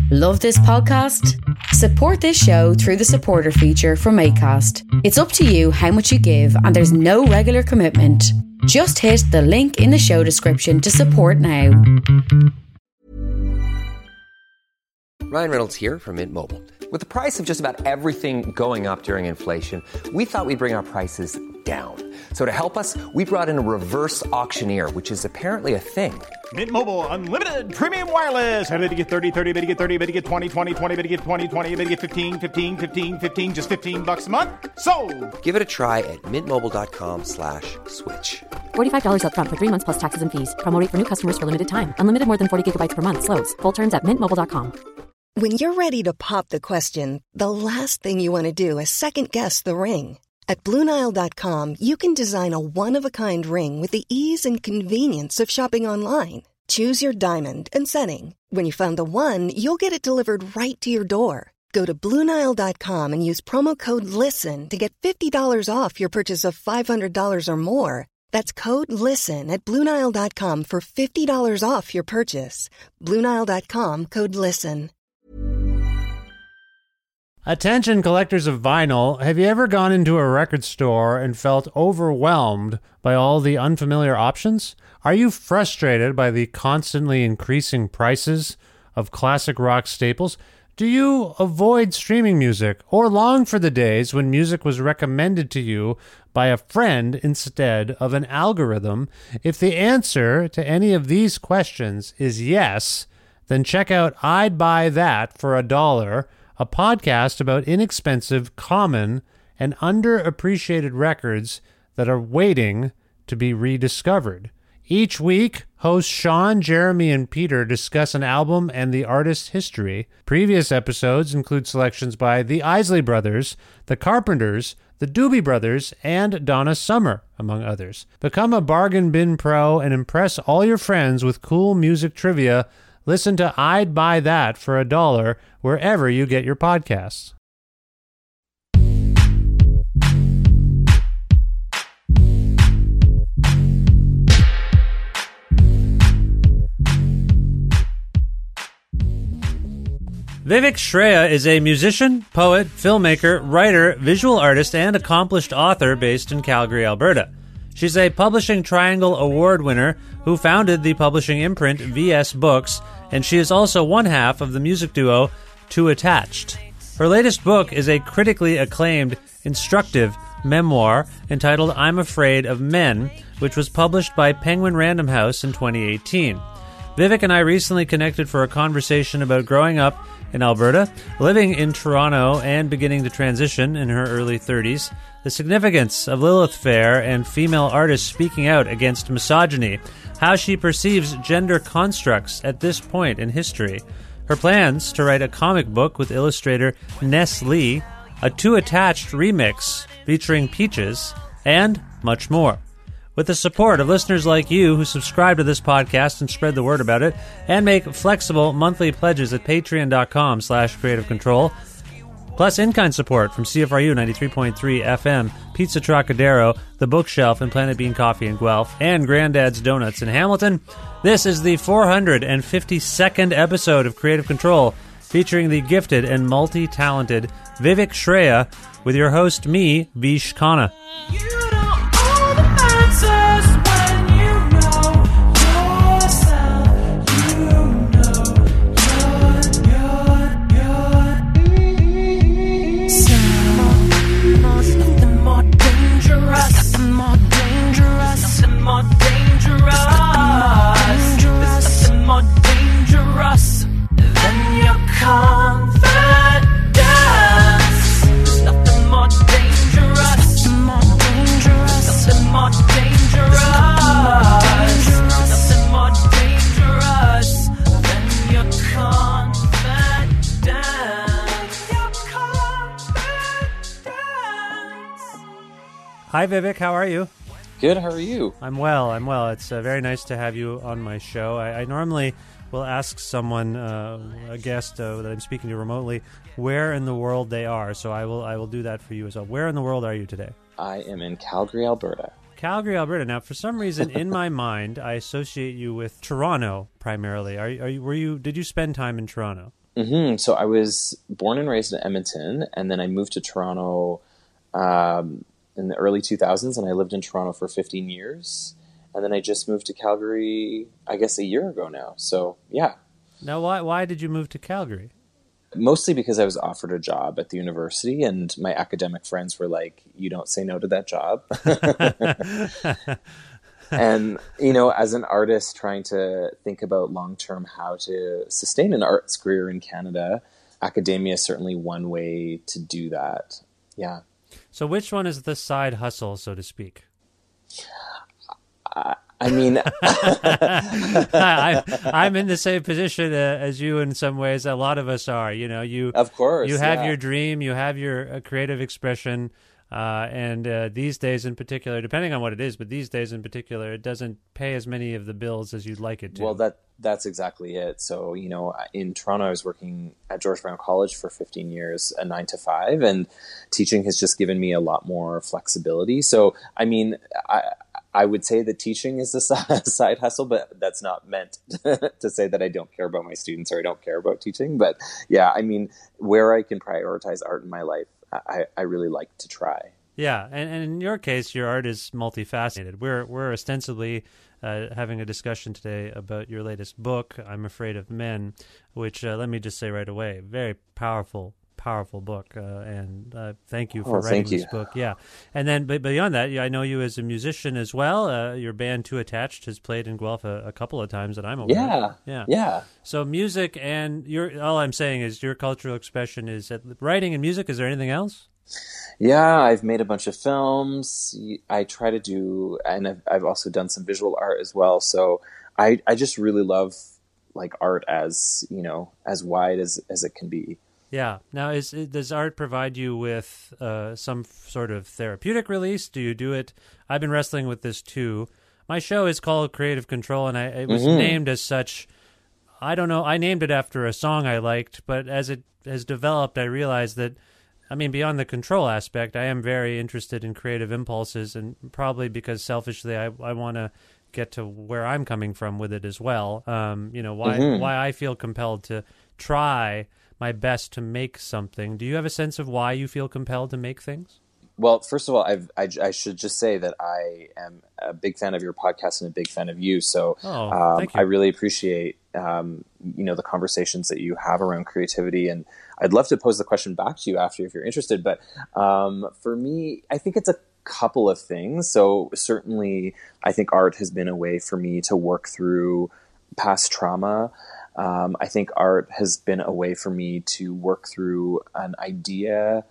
Love this podcast? Support this show through the supporter feature from Acast. It's up to you how much you give, and there's no regular commitment. Just hit the link in the show description to support now. Ryan Reynolds here from Mint Mobile. With the price of just about everything going up during inflation, we thought we'd bring our prices down. So to help us, we brought in a reverse auctioneer, which is apparently a thing. Mint Mobile Unlimited Premium Wireless. How to get 30, 30, bit to get 30, bit to get 20, 20, 20, bit to get 20, 20, bit to get 15, 15, 15, 15, just $15 a month? Sold! Give it a try at mintmobile.com/switch. $45 up front for 3 months plus taxes and fees. Promo rate for new customers for limited time. Unlimited more than 40 gigabytes per month. Slows full terms at mintmobile.com. When you're ready to pop the question, the last thing you want to do is second-guess the ring. At BlueNile.com, you can design a one-of-a-kind ring with the ease and convenience of shopping online. Choose your diamond and setting. When you find the one, you'll get it delivered right to your door. Go to BlueNile.com and use promo code LISTEN to get $50 off your purchase of $500 or more. That's code LISTEN at BlueNile.com for $50 off your purchase. BlueNile.com, code LISTEN. Attention collectors of vinyl, have you ever gone into a record store and felt overwhelmed by all the unfamiliar options? Are you frustrated by the constantly increasing prices of classic rock staples? Do you avoid streaming music or long for the days when music was recommended to you by a friend instead of an algorithm? If the answer to any of these questions is yes, then check out I'd Buy That for $1, a podcast about inexpensive, common, and underappreciated records that are waiting to be rediscovered. Each week, hosts Sean, Jeremy, and Peter discuss an album and the artist's history. Previous episodes include selections by the Isley Brothers, the Carpenters, the Doobie Brothers, and Donna Summer, among others. Become a bargain bin pro and impress all your friends with cool music trivia. Listen to I'd Buy That for $1 wherever you get your podcasts. Vivek Shraya is a musician, poet, filmmaker, writer, visual artist, and accomplished author based in Calgary, Alberta. She's a Publishing Triangle Award winner who founded the publishing imprint VS Books, and she is also one half of the music duo Too Attached. Her latest book is a critically acclaimed, instructive memoir entitled I'm Afraid of Men, which was published by Penguin Random House in 2018. Vivek and I recently connected for a conversation about growing up in Alberta, living in Toronto, and beginning to transition in her early 30s, the significance of Lilith Fair and female artists speaking out against misogyny, how she perceives gender constructs at this point in history, her plans to write a comic book with illustrator Ness Lee, a Too Attached remix featuring Peaches, and much more. With the support of listeners like you who subscribe to this podcast and spread the word about it, and make flexible monthly pledges at patreon.com/creative control, plus in-kind support from CFRU 93.3 FM, Pizza Trocadero, The Bookshelf, and Planet Bean Coffee in Guelph, and Granddad's Donuts in Hamilton. This is the 452nd episode of Creative Control, featuring the gifted and multi-talented Vivek Shraya, with your host, me, Vish Khanna. Hi, Vivek. How are you? Good. How are you? I'm well. It's very nice to have you on my show. I normally will ask someone, a guest that I'm speaking to remotely, where in the world they are. So I will do that for you as well. Where in the world are you today? I am in Calgary, Alberta. Calgary, Alberta. Now, for some reason, in my mind, I associate you with Toronto primarily. Did you spend time in Toronto? So I was born and raised in Edmonton, and then I moved to Toronto in the early 2000s, and I lived in Toronto for 15 years. And then I just moved to Calgary, I guess, a year ago now. So, yeah. Now, why did you move to Calgary? Mostly because I was offered a job at the university, and my academic friends were like, you don't say no to that job. And, as an artist trying to think about long-term how to sustain an arts career in Canada, academia is certainly one way to do that. Yeah. So which one is the side hustle, so to speak? I'm in the same position as you in some ways. A lot of us are. Of course, you have your dream, you have your creative expression, and these days in particular, depending on what it is, but these days in particular, it doesn't pay as many of the bills as you'd like it to. Well, that's exactly it. So, in Toronto, I was working at George Brown College for 15 years, a 9 to 5, and teaching has just given me a lot more flexibility. So, I would say that teaching is a side hustle, but that's not meant to say that I don't care about my students or I don't care about teaching. But yeah, where I can prioritize art in my life, I really like to try. Yeah, and in your case, your art is multifaceted. We're ostensibly having a discussion today about your latest book, I'm Afraid of Men, which let me just say right away, very powerful book, and thank you for writing this book. Yeah, and then but beyond that, I know you as a musician as well. Your band Too Attached has played in Guelph a couple of times that I'm aware of. Yeah. So music and all I'm saying is your cultural expression is writing and music. Is there anything else? Yeah, I've made a bunch of films. I try to do, and I've also done some visual art as well. So I just really love art as as wide as it can be. Yeah. Now, does art provide you with some sort of therapeutic release? Do you do it? I've been wrestling with this too. My show is called Creative Control, and it was named as such. I don't know. I named it after a song I liked, but as it has developed, I realized that, beyond the control aspect, I am very interested in creative impulses, and probably because selfishly I want to get to where I'm coming from with it as well. Why I feel compelled to try my best to make something. Do you have a sense of why you feel compelled to make things? Well, first of all, I should just say that I am a big fan of your podcast and a big fan of you. So thank you. I really appreciate the conversations that you have around creativity, and I'd love to pose the question back to you after if you're interested. But for me, I think it's a couple of things. So certainly, I think art has been a way for me to work through past trauma. I think art has been a way for me to work through an idea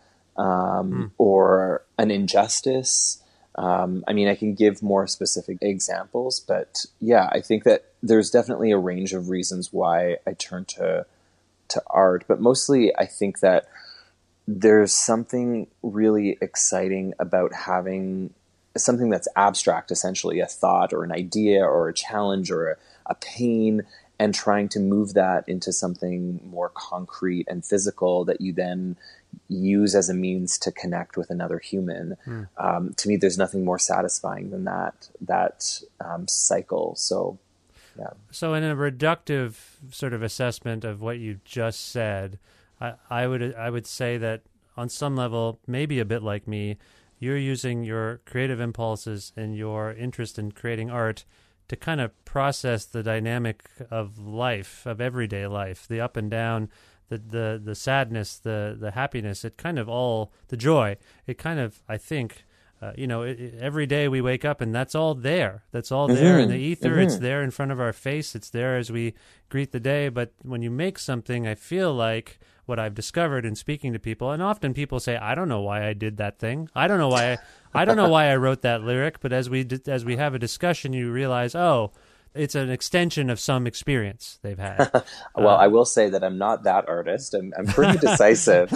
or an injustice. I can give more specific examples, but yeah, I think that there's definitely a range of reasons why I turn to art. But mostly, I think that there's something really exciting about having something that's abstract, essentially a thought or an idea or a challenge or a pain, and trying to move that into something more concrete and physical that you then use as a means to connect with another human. To me, there's nothing more satisfying than that cycle. So, yeah. So in a reductive sort of assessment of what you just said, I would say that on some level, maybe a bit like me, you're using your creative impulses and your interest in creating art to kind of process the dynamic of life, of everyday life, the up and down, the sadness, the happiness, it kind of all, the joy, it kind of, I think, every day we wake up and that's all there. That's all there in the ether. It's there in front of our face. It's there as we greet the day. But when you make something, I feel like what I've discovered in speaking to people, and often people say, I don't know why I did that thing. I don't know why I wrote that lyric. But as we have a discussion, you realize, it's an extension of some experience they've had. Well, I will say that I'm not that artist. I'm pretty decisive.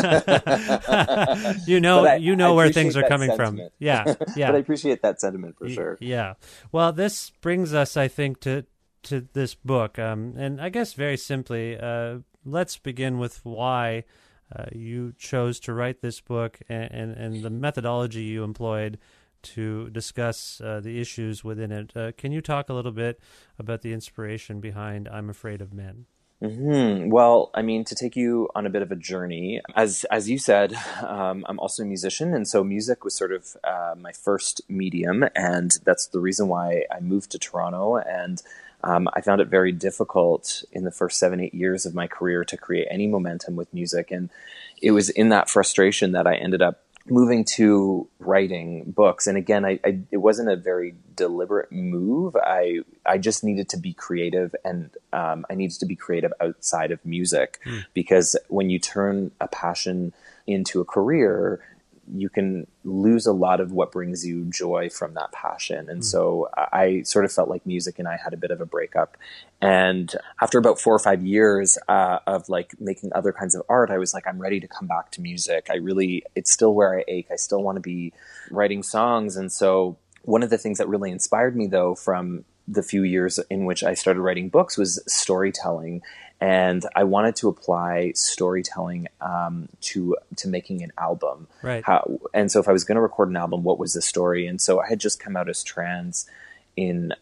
you know where things are coming sentiment. from. Yeah. But I appreciate that sentiment for sure. Yeah. Well, this brings us, I think, to this book. And I guess very simply, let's begin with why you chose to write this book and the methodology you employed to discuss the issues within it. Can you talk a little bit about the inspiration behind I'm Afraid of Men? Well, I mean, to take you on a bit of a journey, as you said, I'm also a musician, and so music was sort of my first medium, and that's the reason why I moved to Toronto. And I found it very difficult in the first 7-8 years of my career to create any momentum with music, and it was in that frustration that I ended up moving to writing books. And again, it wasn't a very deliberate move. I just needed to be creative, and I needed to be creative outside of music, because when you turn a passion into a career, you can lose a lot of what brings you joy from that passion. And so I sort of felt like music and I had a bit of a breakup. And after about 4 or 5 years of like making other kinds of art, I was like, I'm ready to come back to music. It's still where I ache. I still want to be writing songs. And so one of the things that really inspired me, though, from the few years in which I started writing books was storytelling. And I wanted to apply storytelling to making an album. Right. And so if I was going to record an album, what was the story? And so I had just come out as trans in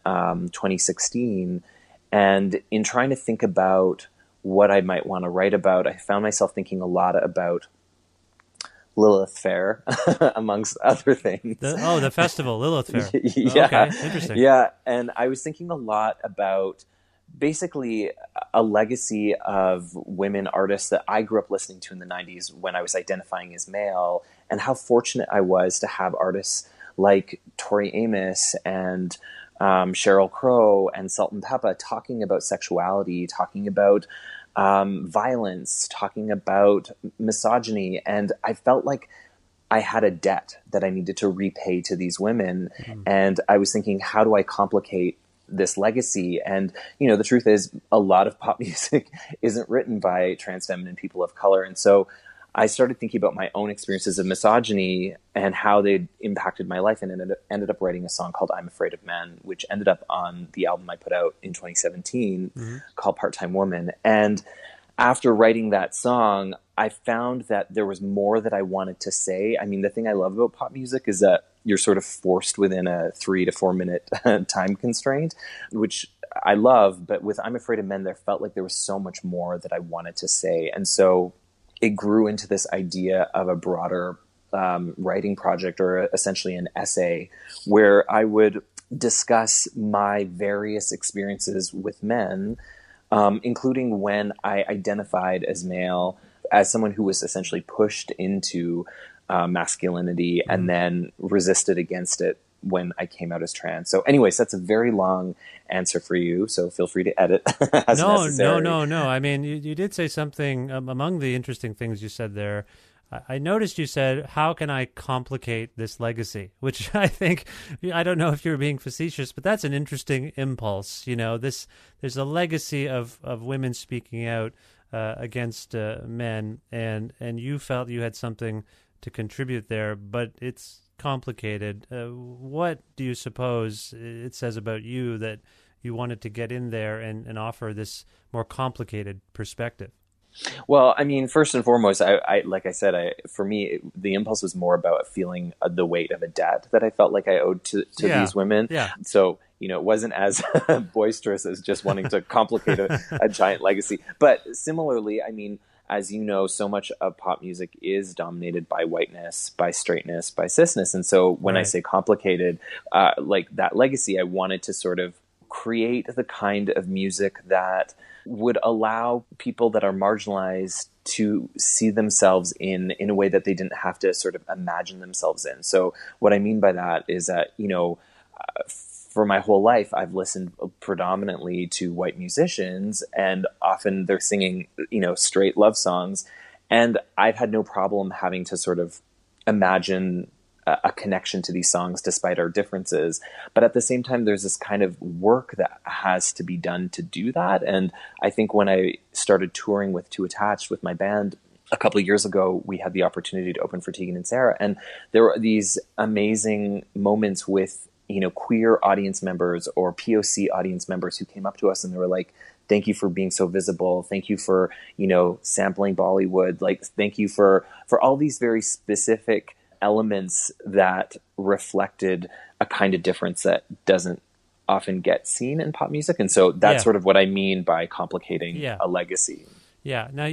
2016. And in trying to think about what I might want to write about, I found myself thinking a lot about Lilith Fair, amongst other things. The festival, Lilith Fair. Yeah. Okay, interesting. Yeah, and I was thinking a lot about basically a legacy of women artists that I grew up listening to in the 90s when I was identifying as male, and how fortunate I was to have artists like Tori Amos and Sheryl Crow and Salt and Peppa talking about sexuality, talking about violence, talking about misogyny. And I felt like I had a debt that I needed to repay to these women. And I was thinking, how do I complicate this legacy? And, the truth is a lot of pop music isn't written by trans feminine people of color. And so I started thinking about my own experiences of misogyny and how they impacted my life, and ended up writing a song called I'm Afraid of Men, which ended up on the album I put out in 2017 called Part-Time Woman. And after writing that song, I found that there was more that I wanted to say. I mean, the thing I love about pop music is that you're sort of forced within a 3 to 4 minute time constraint, which I love. But with I'm Afraid of Men, there felt like there was so much more that I wanted to say. And so it grew into this idea of a broader writing project, or essentially an essay, where I would discuss my various experiences with men, including when I identified as male, as someone who was essentially pushed into masculinity and then resisted against it when I came out as trans. So anyways, that's a very long answer for you, so feel free to edit as necessary. No. I mean, you did say something among the interesting things you said there. I noticed you said, how can I complicate this legacy? Which I think, I don't know if you're being facetious, but that's an interesting impulse. There's a legacy of women speaking out against men, and you felt you had something to contribute there, but it's complicated. What do you suppose it says about you that you wanted to get in there and offer this more complicated perspective? Well, I mean, first and foremost, I like I said, for me, the impulse was more about feeling the weight of a debt that I felt like I owed to these women. Yeah. So, it wasn't as boisterous as just wanting to complicate a giant legacy. But similarly, I mean, as you know, so much of pop music is dominated by whiteness, by straightness, by cisness. And so when I say complicated, like that legacy, I wanted to sort of create the kind of music that would allow people that are marginalized to see themselves in a way that they didn't have to sort of imagine themselves in. So what I mean by that is that, for my whole life, I've listened predominantly to white musicians, and often they're singing, straight love songs. And I've had no problem having to sort of imagine a connection to these songs despite our differences. But at the same time, there's this kind of work that has to be done to do that. And I think when I started touring with Too Attached with my band a couple of years ago, we had the opportunity to open for Tegan and Sara. And there were these amazing moments with queer audience members or POC audience members who came up to us and they were like, thank you for being so visible. Thank you for, sampling Bollywood. Like, thank you for all these very specific elements that reflected a kind of difference that doesn't often get seen in pop music. And so that's sort of what I mean by complicating a legacy. Yeah. Now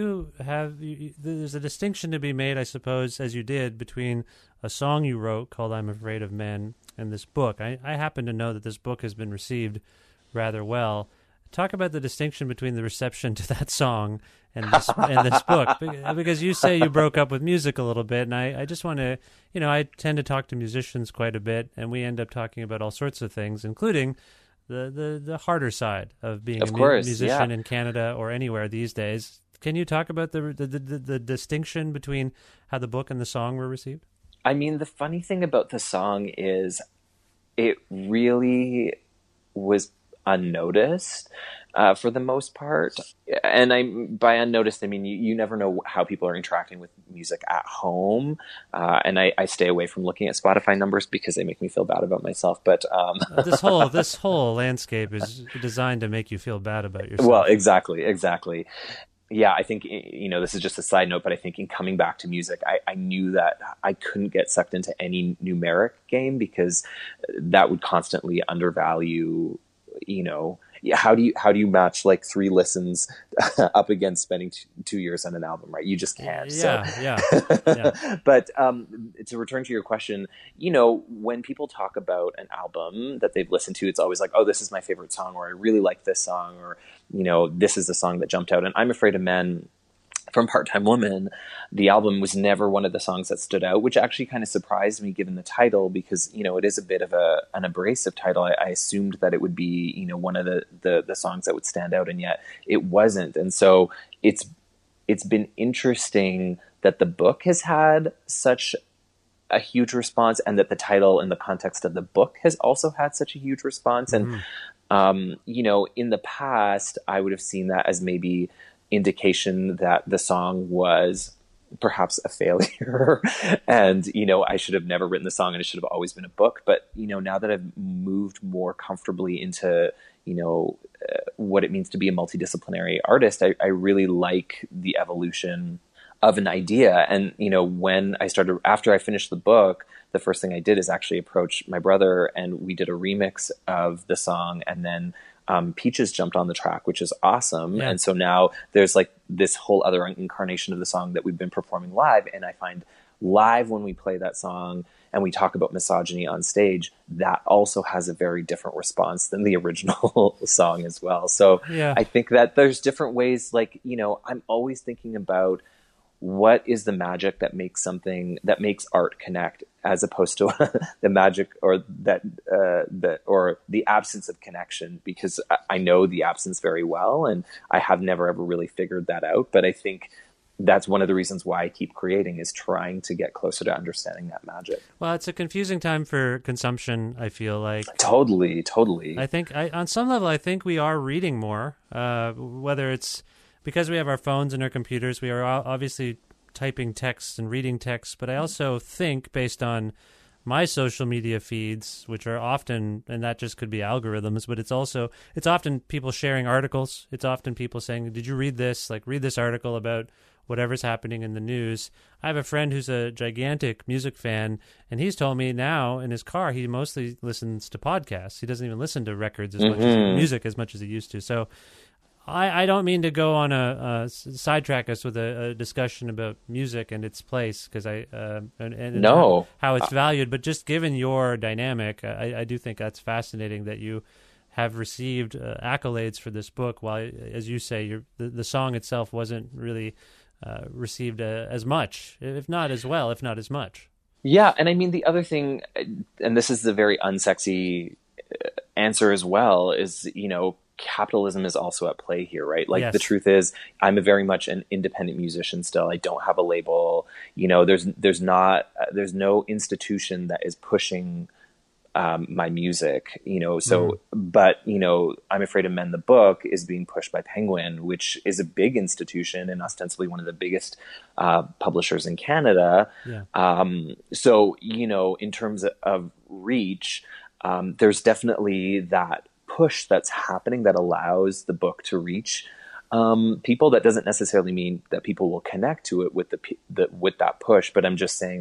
there's a distinction to be made, I suppose, as you did, between a song you wrote called "I'm Afraid of Men" and this book. I happen to know that this book has been received rather well. Talk about the distinction between the reception to that song and this book, because you say you broke up with music a little bit, and I just want to, I tend to talk to musicians quite a bit, and we end up talking about all sorts of things, including the harder side of being musician in Canada or anywhere these days. Can you talk about the distinction between how the book and the song were received? I mean, the funny thing about the song is it really was unnoticed for the most part. And by unnoticed, I mean, you never know how people are interacting with music at home. And I stay away from looking at Spotify numbers because they make me feel bad about myself. But this whole landscape is designed to make you feel bad about yourself. Well, exactly. Yeah, I think, this is just a side note, but I think in coming back to music, I knew that I couldn't get sucked into any numeric game because that would constantly undervalue, how do you match like 3 listens up against spending 2 years on an album, right? You just can't. Yeah. But to return to your question, when people talk about an album that they've listened to, it's always like, oh, this is my favorite song, or I really like this song, or, this is the song that jumped out. And I'm Afraid of Men from Part-Time Woman, the album was never one of the songs that stood out, which actually kind of surprised me given the title, because, it is a bit of an abrasive title. I assumed that it would be, one of the songs that would stand out, and yet it wasn't. And so it's been interesting that the book has had such a huge response, and that the title in the context of the book has also had such a huge response. And, in the past, I would have seen that as maybe indication that the song was perhaps a failure and I should have never written the song and it should have always been a book. But now that I've moved more comfortably into what it means to be a multidisciplinary artist, I really like the evolution of an idea. And after I finished the book, the first thing I did is actually approach my brother, and we did a remix of the song, and then Peaches jumped on the track, which is awesome. Yeah. And so now there's like this whole other incarnation of the song that we've been performing live. And I find live, when we play that song and we talk about misogyny on stage, that also has a very different response than the original song as well. So I think that there's different ways, like, I'm always thinking about what is the magic that makes art connect, as opposed to the magic or the absence of connection, because I know the absence very well, and I have never ever really figured that out. But I think that's one of the reasons why I keep creating, is trying to get closer to understanding that magic. Well, it's a confusing time for consumption, I feel like. Totally. I think on some level, I think we are reading more, whether it's because we have our phones and our computers. We are obviously typing texts and reading texts, but I also think, based on my social media feeds, which are often, and that just could be algorithms, but it's often people sharing articles. It's often people saying, did you read this? Like, read this article about whatever's happening in the news. I have a friend who's a gigantic music fan, and he's told me now in his car he mostly listens to podcasts. He doesn't even listen to records as much as music as much as he used to. So I don't mean to go on a sidetrack us with a discussion about music and its place, because how it's valued. But just given your dynamic, I do think that's fascinating that you have received accolades for this book, while, as you say, the song itself wasn't really received as much, if not as well, if not as much. Yeah, and I mean, the other thing, and this is the very unsexy answer as well, is, capitalism is also at play here, right? Like, The truth is, I'm very much an independent musician still. I don't have a label. There's no institution that is pushing my music, but, I'm Afraid of Men, the book, is being pushed by Penguin, which is a big institution and ostensibly one of the biggest publishers in Canada. Yeah. So, in terms of reach, there's definitely that push that's happening that allows the book to reach people. That doesn't necessarily mean that people will connect to it with with that push, but I'm just saying that,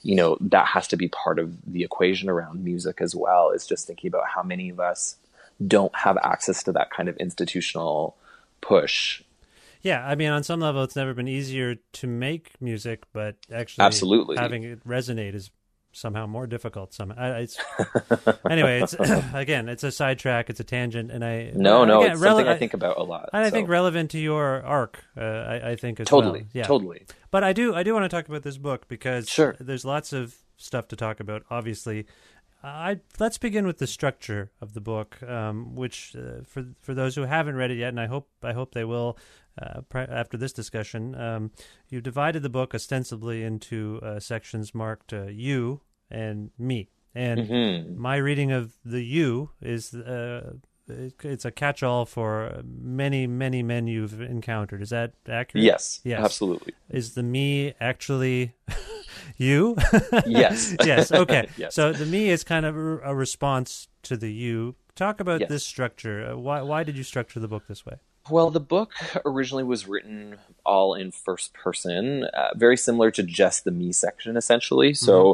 that has to be part of the equation around music as well, is just thinking about how many of us don't have access to that kind of institutional push. Yeah, I mean, on some level, it's never been easier to make music, but actually Absolutely. having it resonate is somehow more difficult. Anyway, it's again, it's a sidetrack, it's a tangent, and it's something I think about a lot. And I think relevant to your arc, I think as totally, well. Yeah. Totally. But I do want to talk about this book because Sure. There's lots of stuff to talk about. Obviously, let's begin with the structure of the book, which for those who haven't read it yet, and I hope they will. After this discussion, you divided the book ostensibly into sections marked you and me. And my reading of the you is it's a catch-all for many, many men you've encountered. Is that accurate? Yes, absolutely. Is the me actually you? Yes. Yes, okay. Yes. So the me is kind of a response to the you. Talk about this structure. Why did you structure the book this way? Well, the book originally was written all in first person, very similar to just the me section, essentially. So,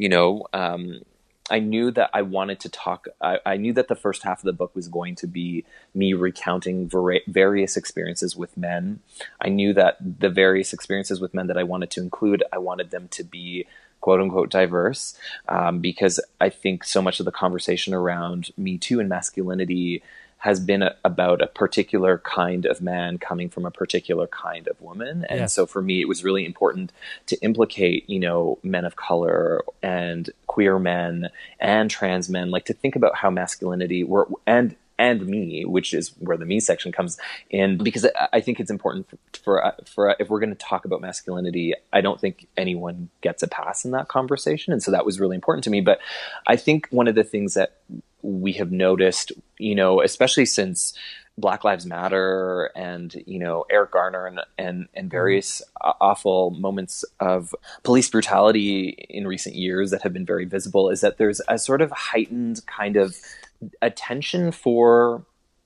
I knew that I wanted to talk. I knew that the first half of the book was going to be me recounting various experiences with men. I knew that the various experiences with men that I wanted to include, I wanted them to be quote unquote diverse, because I think so much of the conversation around Me Too and masculinity has been about a particular kind of man coming from a particular kind of woman. And so for me, it was really important to implicate, men of color and queer men and trans men, like to think about how masculinity and me, which is where the me section comes in, because I think it's important for if we're going to talk about masculinity, I don't think anyone gets a pass in that conversation. And so that was really important to me. But I think one of the things that we have noticed, especially since Black Lives Matter and, Eric Garner and various awful moments of police brutality in recent years that have been very visible, is that there's a sort of heightened kind of attention for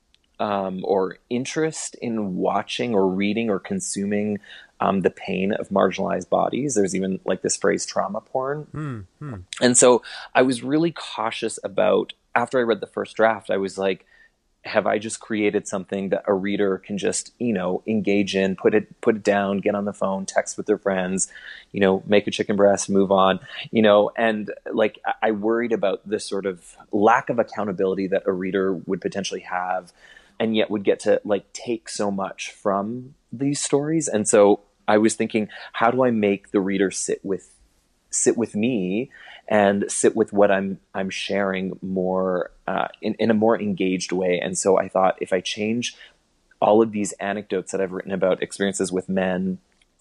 or interest in watching or reading or consuming the pain of marginalized bodies. There's even like this phrase trauma porn. And so I was really cautious about, after I read the first draft, I was like, have I just created something that a reader can just, engage in, put it down, get on the phone, text with their friends, make a chicken breast, move on, and like I worried about this sort of lack of accountability that a reader would potentially have, and yet would get to like take so much from these stories. And so I was thinking, how do I make the reader sit with me and sit with what I'm sharing more in a more engaged way. And so I thought, if I change all of these anecdotes that I've written about experiences with men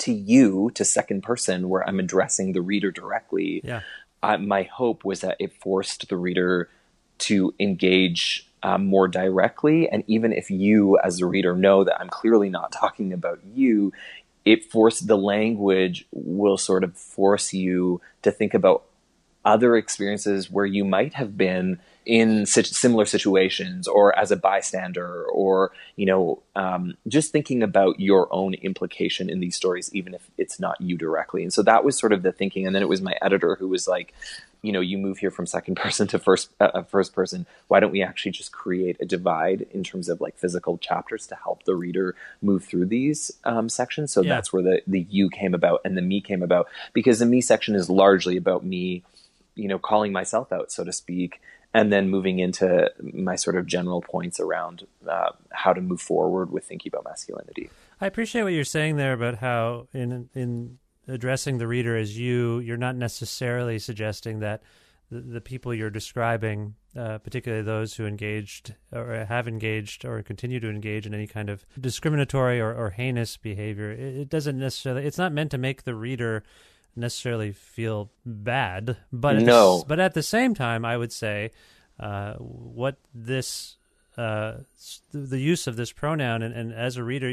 to second person, where I'm addressing the reader directly, my hope was that it forced the reader to engage more directly. And even if you as a reader know that I'm clearly not talking about you, the language will sort of force you to think about other experiences where you might have been in similar situations, or as a bystander, or, just thinking about your own implication in these stories, even if it's not you directly. And so that was sort of the thinking. And then it was my editor who was like, you move here from second person to first person. Why don't we actually just create a divide in terms of like physical chapters to help the reader move through these sections? So that's where the you came about and the me came about, because the me section is largely about me, calling myself out, so to speak, and then moving into my sort of general points around how to move forward with thinking about masculinity. I appreciate what you're saying there about how in addressing the reader as you're not necessarily suggesting that the people you're describing, particularly those who engaged or have engaged or continue to engage in any kind of discriminatory or heinous behavior, it doesn't necessarily, it's not meant to make the reader necessarily feel bad, but at the same time, I would say what this the use of this pronoun, and as a reader,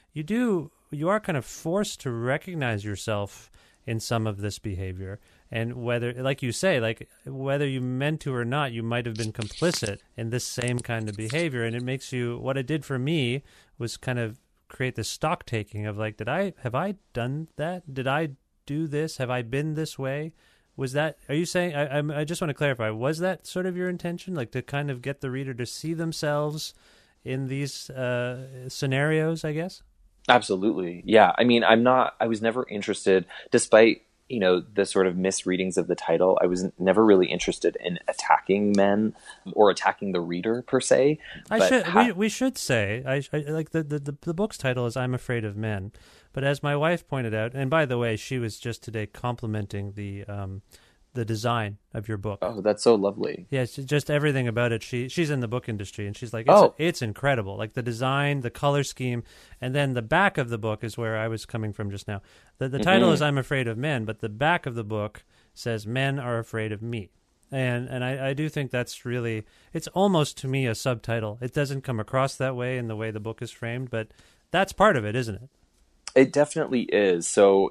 you are kind of forced to recognize yourself in some of this behavior, and whether, like you say, like whether you meant to or not, you might have been complicit in this same kind of behavior, and it makes you. What it did for me was kind of create this stock taking of like, have I done that? Did I do this? Have I been this way? Was that, are you saying, I just want to clarify, was that sort of your intention, like to kind of get the reader to see themselves in these scenarios, I guess? Absolutely. Yeah. I mean, I was never interested, despite, the sort of misreadings of the title, I was never really interested in attacking men or attacking the reader per se. We should say, I like the book's title is I'm Afraid of Men. But as my wife pointed out, and by the way, she was just today complimenting the design of your book. Oh, that's so lovely. Yeah, it's just everything about it. She's in the book industry, and she's like, it's incredible. Like the design, the color scheme, and then the back of the book is where I was coming from just now. The title is I'm Afraid of Men, but the back of the book says Men Are Afraid of Me. And I do think that's really, it's almost to me a subtitle. It doesn't come across that way in the way the book is framed, but that's part of it, isn't it? It definitely is. So,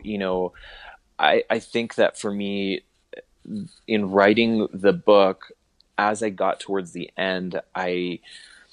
I think that for me, in writing the book, as I got towards the end, I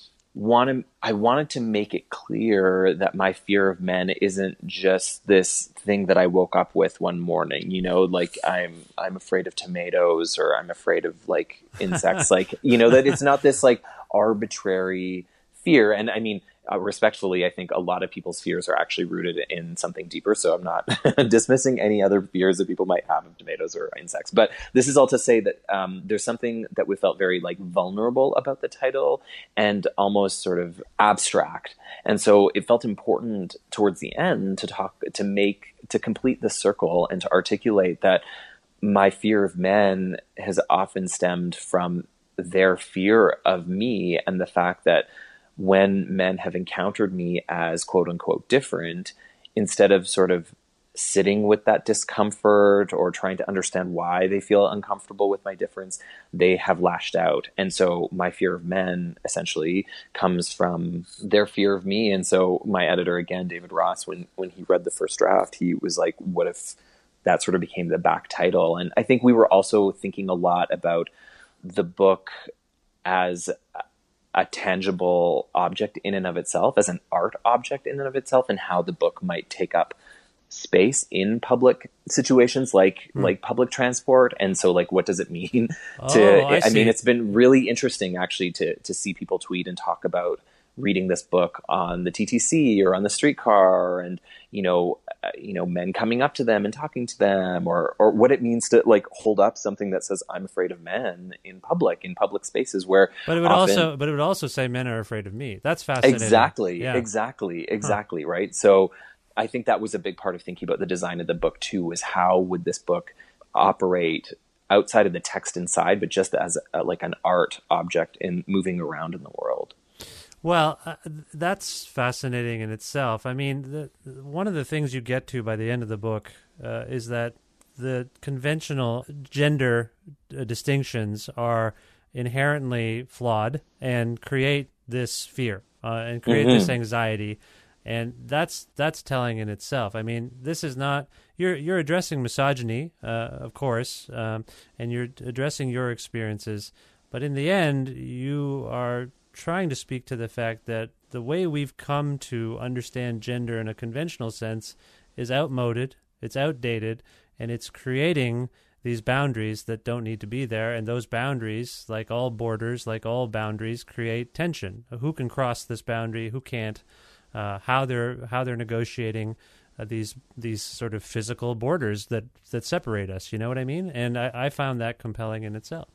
wanted to make it clear that my fear of men isn't just this thing that I woke up with one morning, like I'm afraid of tomatoes, or I'm afraid of like insects, like, that it's not this like arbitrary fear. And I mean, respectfully, I think a lot of people's fears are actually rooted in something deeper. So I'm not dismissing any other fears that people might have of tomatoes or insects. But this is all to say that there's something that we felt very like vulnerable about the title and almost sort of abstract. And so it felt important towards the end to complete the circle and to articulate that my fear of men has often stemmed from their fear of me, and the fact that when men have encountered me as quote unquote different, instead of sort of sitting with that discomfort or trying to understand why they feel uncomfortable with my difference, they have lashed out. And so my fear of men essentially comes from their fear of me. And so my editor, again, David Ross, when he read the first draft, he was like, what if that sort of became the back title? And I think we were also thinking a lot about the book as a tangible object in and of itself, as an art object in and of itself, and how the book might take up space in public situations like public transport. And so like, what does it mean I mean, it's been really interesting actually to see people tweet and talk about reading this book on the TTC or on the streetcar, and men coming up to them and talking to them, or what it means to like hold up something that says I'm afraid of men in public spaces where. But it would also say men are afraid of me. That's fascinating. Exactly. Yeah. Exactly. Right. So I think that was a big part of thinking about the design of the book too, was how would this book operate outside of the text inside, but just as like an art object in moving around in the world. Well, that's fascinating in itself. I mean, one of the things you get to by the end of the book is that the conventional gender distinctions are inherently flawed and create this fear and create this anxiety, and that's telling in itself. I mean, this is not you're addressing misogyny, of course, and you're addressing your experiences, but in the end, you are trying to speak to the fact that the way we've come to understand gender in a conventional sense is outmoded, it's outdated, and it's creating these boundaries that don't need to be there. And those boundaries, like all borders, like all boundaries, create tension. Who can cross this boundary? Who can't? How they're negotiating these sort of physical borders that separate us. You know what I mean? And I found that compelling in itself.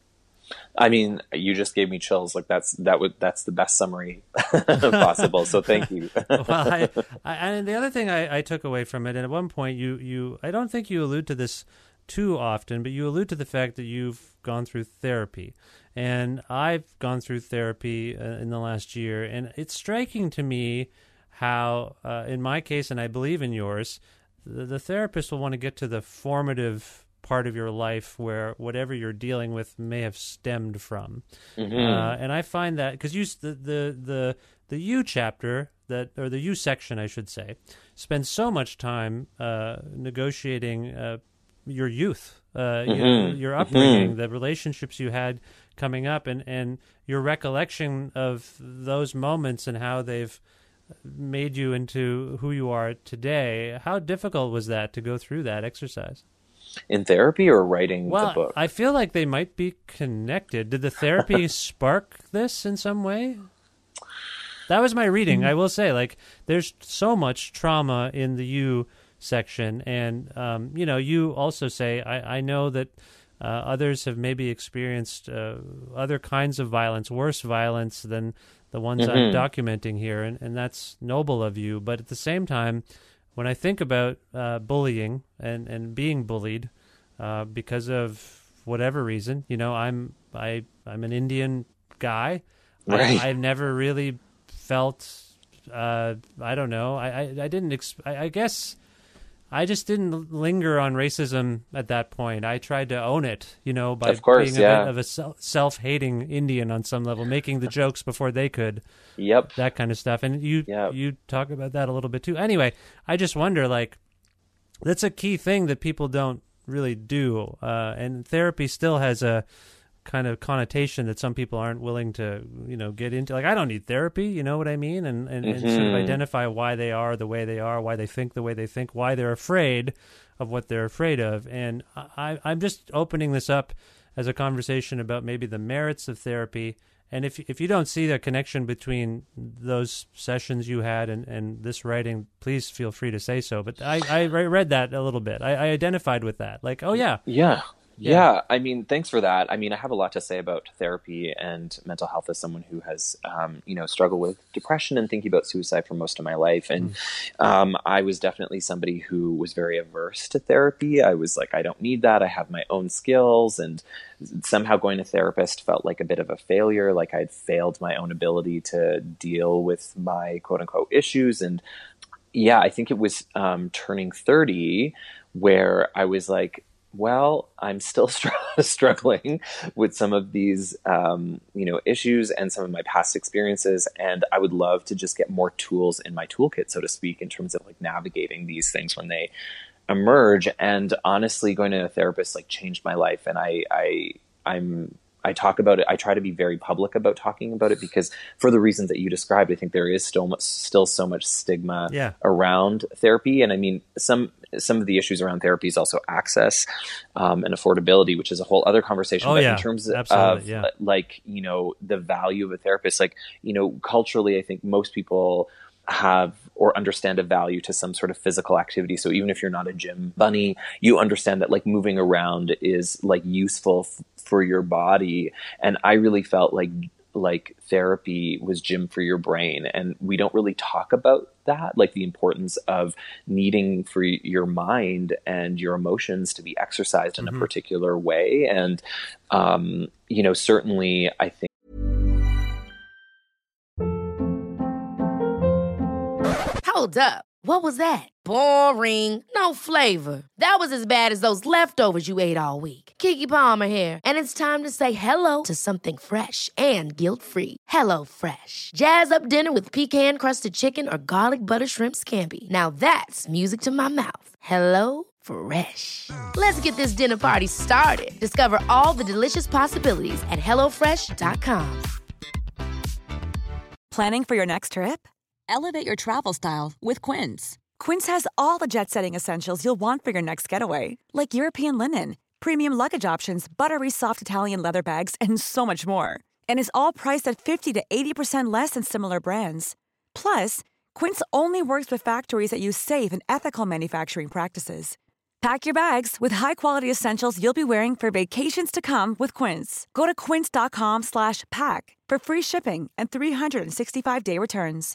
I mean, you just gave me chills. Like that's the best summary possible. So thank you. Well, and the other thing I took away from it, and at one point you I don't think you allude to this too often, but you allude to the fact that you've gone through therapy, and I've gone through therapy in the last year, and it's striking to me how, in my case, and I believe in yours, the therapist will want to get to the formative part of your life where whatever you're dealing with may have stemmed from. And I find that because the you chapter or the you section, I should say, spends so much time negotiating your youth, your upbringing, the relationships you had coming up, and your recollection of those moments and how they've made you into who you are today. How difficult was that to go through that exercise? in therapy or writing the book? I feel like they might be connected. Did the therapy spark this in some way? That was my reading. I will say, like, there's so much trauma in the You section, and you also say, I know that others have maybe experienced other kinds of violence, worse violence than the ones I'm documenting here, and that's noble of you. But at the same time, when I think about bullying and being bullied because of whatever reason, I'm an Indian guy. Right. I've never really felt I don't know. I guess I just didn't linger on racism at that point. I tried to own it, by of course, being a bit of a self-hating Indian on some level, making the jokes before they could. Yep. That kind of stuff. And you talk about that a little bit too. Anyway, I just wonder, like, that's a key thing that people don't really do. And therapy still has a kind of connotation that some people aren't willing to, get into. Like, I don't need therapy, you know what I mean? And sort of identify why they are the way they are, why they think the way they think, why they're afraid of what they're afraid of. And I'm just opening this up as a conversation about maybe the merits of therapy. And if you don't see the connection between those sessions you had and this writing, please feel free to say so. But I read that a little bit. I identified with that. Like, oh, yeah. Yeah. I mean, thanks for that. I mean, I have a lot to say about therapy and mental health as someone who has, struggled with depression and thinking about suicide for most of my life. And I was definitely somebody who was very averse to therapy. I was like, I don't need that. I have my own skills. And somehow going to therapist felt like a bit of a failure. Like I'd failed my own ability to deal with my quote unquote issues. And yeah, I think it was turning 30 where I was like, well, I'm still struggling with some of these, issues and some of my past experiences. And I would love to just get more tools in my toolkit, so to speak, in terms of like navigating these things when they emerge. And honestly, going to a therapist like changed my life. And I talk about it. I try to be very public about talking about it because for the reasons that you described, I think there is still so much stigma around therapy. And I mean, some of the issues around therapy is also access and affordability, which is a whole other conversation. But in terms of the value of a therapist, like, culturally, I think most people have or understand a value to some sort of physical activity. So even if you're not a gym bunny, you understand that like moving around is like useful for your body. And I really felt like therapy was gym for your brain. And we don't really talk about that, like the importance of needing for your mind and your emotions to be exercised in a particular way. And, certainly I think. Hold up. What was that? Boring. No flavor. That was as bad as those leftovers you ate all week. Keke Palmer here. And it's time to say hello to something fresh and guilt-free. HelloFresh. Jazz up dinner with pecan-crusted chicken or garlic butter shrimp scampi. Now that's music to my mouth. HelloFresh. Let's get this dinner party started. Discover all the delicious possibilities at HelloFresh.com. Planning for your next trip? Elevate your travel style with Quince. Quince has all the jet-setting essentials you'll want for your next getaway, like European linen, premium luggage options, buttery soft Italian leather bags, and so much more. And is all priced at 50 to 80% less than similar brands. Plus, Quince only works with factories that use safe and ethical manufacturing practices. Pack your bags with high-quality essentials you'll be wearing for vacations to come with Quince. Go to quince.com/pack for free shipping and 365-day returns.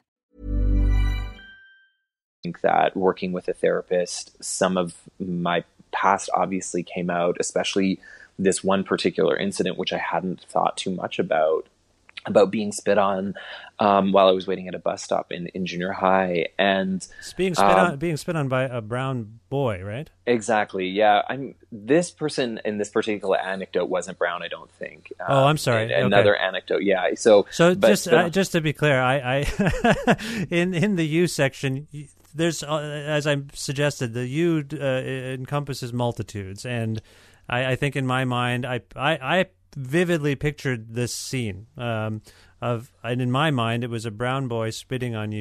I think that working with a therapist, some of my past obviously came out, especially this one particular incident, which I hadn't thought too much about being spit on while I was waiting at a bus stop in junior high. And being spit on by a brown boy, right? Exactly. Yeah. This person in this particular anecdote wasn't brown, I don't think. I'm sorry. Another anecdote. Yeah. So just to be clear, I in the You section, there's, as I suggested, the You encompasses multitudes. And I think in my mind, I vividly pictured this scene and in my mind, it was a brown boy spitting on you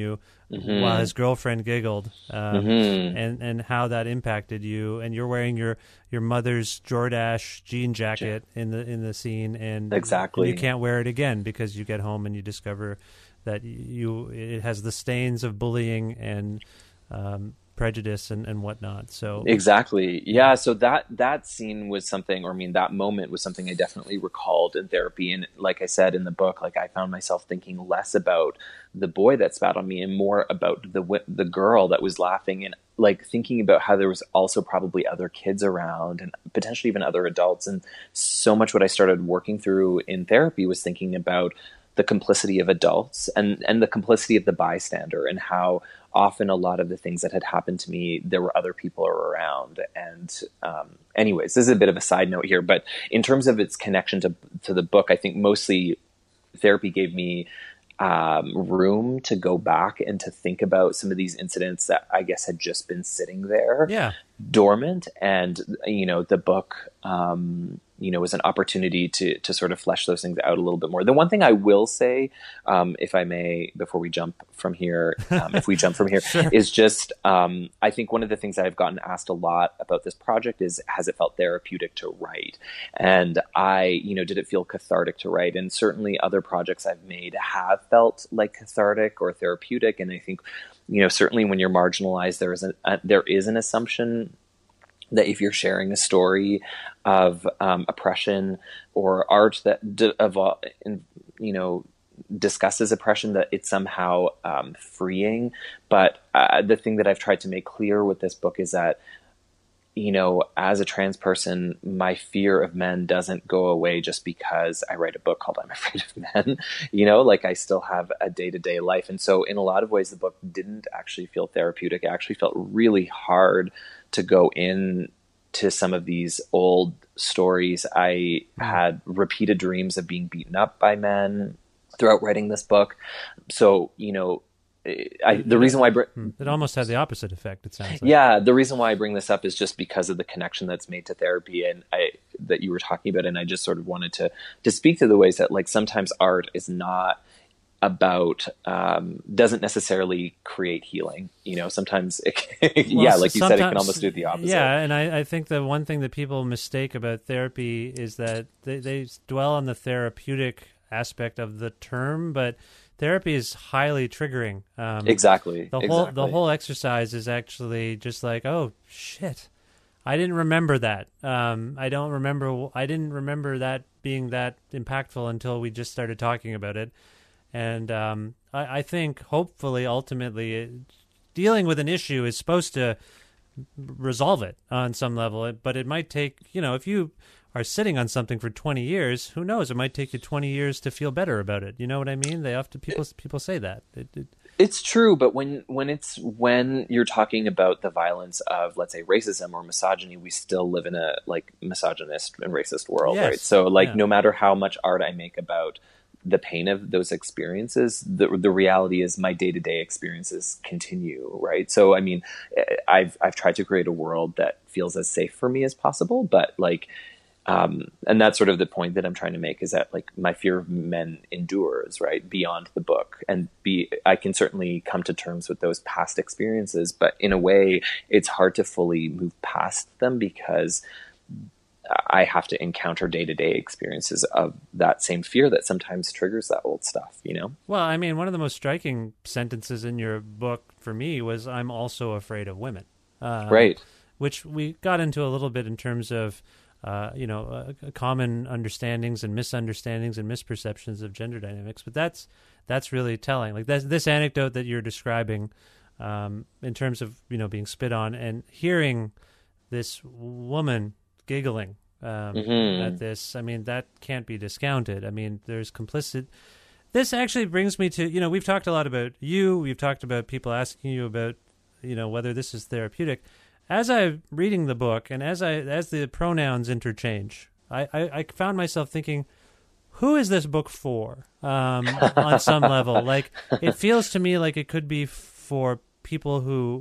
while his girlfriend giggled, and how that impacted you. And you're wearing your mother's Jordache jean jacket in the scene, and exactly, and you can't wear it again because you get home and you discover that it has the stains of bullying and prejudice and whatnot. So exactly, yeah. So that scene was something, or I mean, that moment was something I definitely recalled in therapy. And like I said in the book, like I found myself thinking less about the boy that spat on me and more about the girl that was laughing, and like thinking about how there was also probably other kids around and potentially even other adults. And so much what I started working through in therapy was thinking about the complicity of adults and the complicity of the bystander, and how often a lot of the things that had happened to me, there were other people around. And anyways, this is a bit of a side note here, but in terms of its connection to the book, I think mostly therapy gave me room to go back and to think about some of these incidents that I guess had just been sitting there dormant. And, the book, was an opportunity to sort of flesh those things out a little bit more. The one thing I will say, if I may, before we jump from here, sure, is just, I think one of the things I've gotten asked a lot about this project is, has it felt therapeutic to write? And did it feel cathartic to write? And certainly other projects I've made have felt like cathartic or therapeutic. And I think, certainly when you're marginalized, there is an assumption that if you're sharing a story of oppression or art that discusses oppression, that it's somehow freeing. But the thing that I've tried to make clear with this book is that, as a trans person, my fear of men doesn't go away just because I write a book called I'm Afraid of Men. I still have a day-to-day life. And so in a lot of ways, the book didn't actually feel therapeutic. It actually felt really hard to go in to some of these old stories. I had repeated dreams of being beaten up by men throughout writing this book. So, the reason why it almost had the opposite effect, it sounds like. Yeah, the reason why I bring this up is just because of the connection that's made to therapy and that you were talking about. And I just sort of wanted to speak to the ways that, like, sometimes art is not about doesn't necessarily create healing. Sometimes like you said, it can almost do the opposite. Yeah, and I think the one thing that people mistake about therapy is that they dwell on the therapeutic aspect of the term, but therapy is highly triggering. Exactly. The whole exercise is actually just like, oh shit, I didn't remember that. I didn't remember that being that impactful until we just started talking about it. And I think hopefully, ultimately, dealing with an issue is supposed to resolve it on some level. But it might take, if you are sitting on something for 20 years, who knows? It might take you 20 years to feel better about it. You know what I mean? They often people say that. It's true, but when you're talking about the violence of, let's say, racism or misogyny, we still live in a misogynist and racist world, yes, right? So no matter how much art I make about the pain of those experiences, the reality is my day-to-day experiences continue, right? So, I mean, I've tried to create a world that feels as safe for me as possible, but and that's sort of the point that I'm trying to make, is that my fear of men endures, right, beyond the book. And I can certainly come to terms with those past experiences, but in a way it's hard to fully move past them because I have to encounter day-to-day experiences of that same fear that sometimes triggers that old stuff, Well, I mean, one of the most striking sentences in your book for me was, I'm also afraid of women. Right. Which we got into a little bit in terms of, common understandings and misunderstandings and misperceptions of gender dynamics. But that's really telling. This anecdote that you're describing in terms of, being spit on and hearing this woman giggling at this. I mean, that can't be discounted. I mean, there's complicit. This actually brings me to, we've talked a lot about you. We've talked about people asking you about, whether this is therapeutic. As I'm reading the book and as the pronouns interchange, I found myself thinking, who is this book for? On some level, it feels to me like it could be for people who,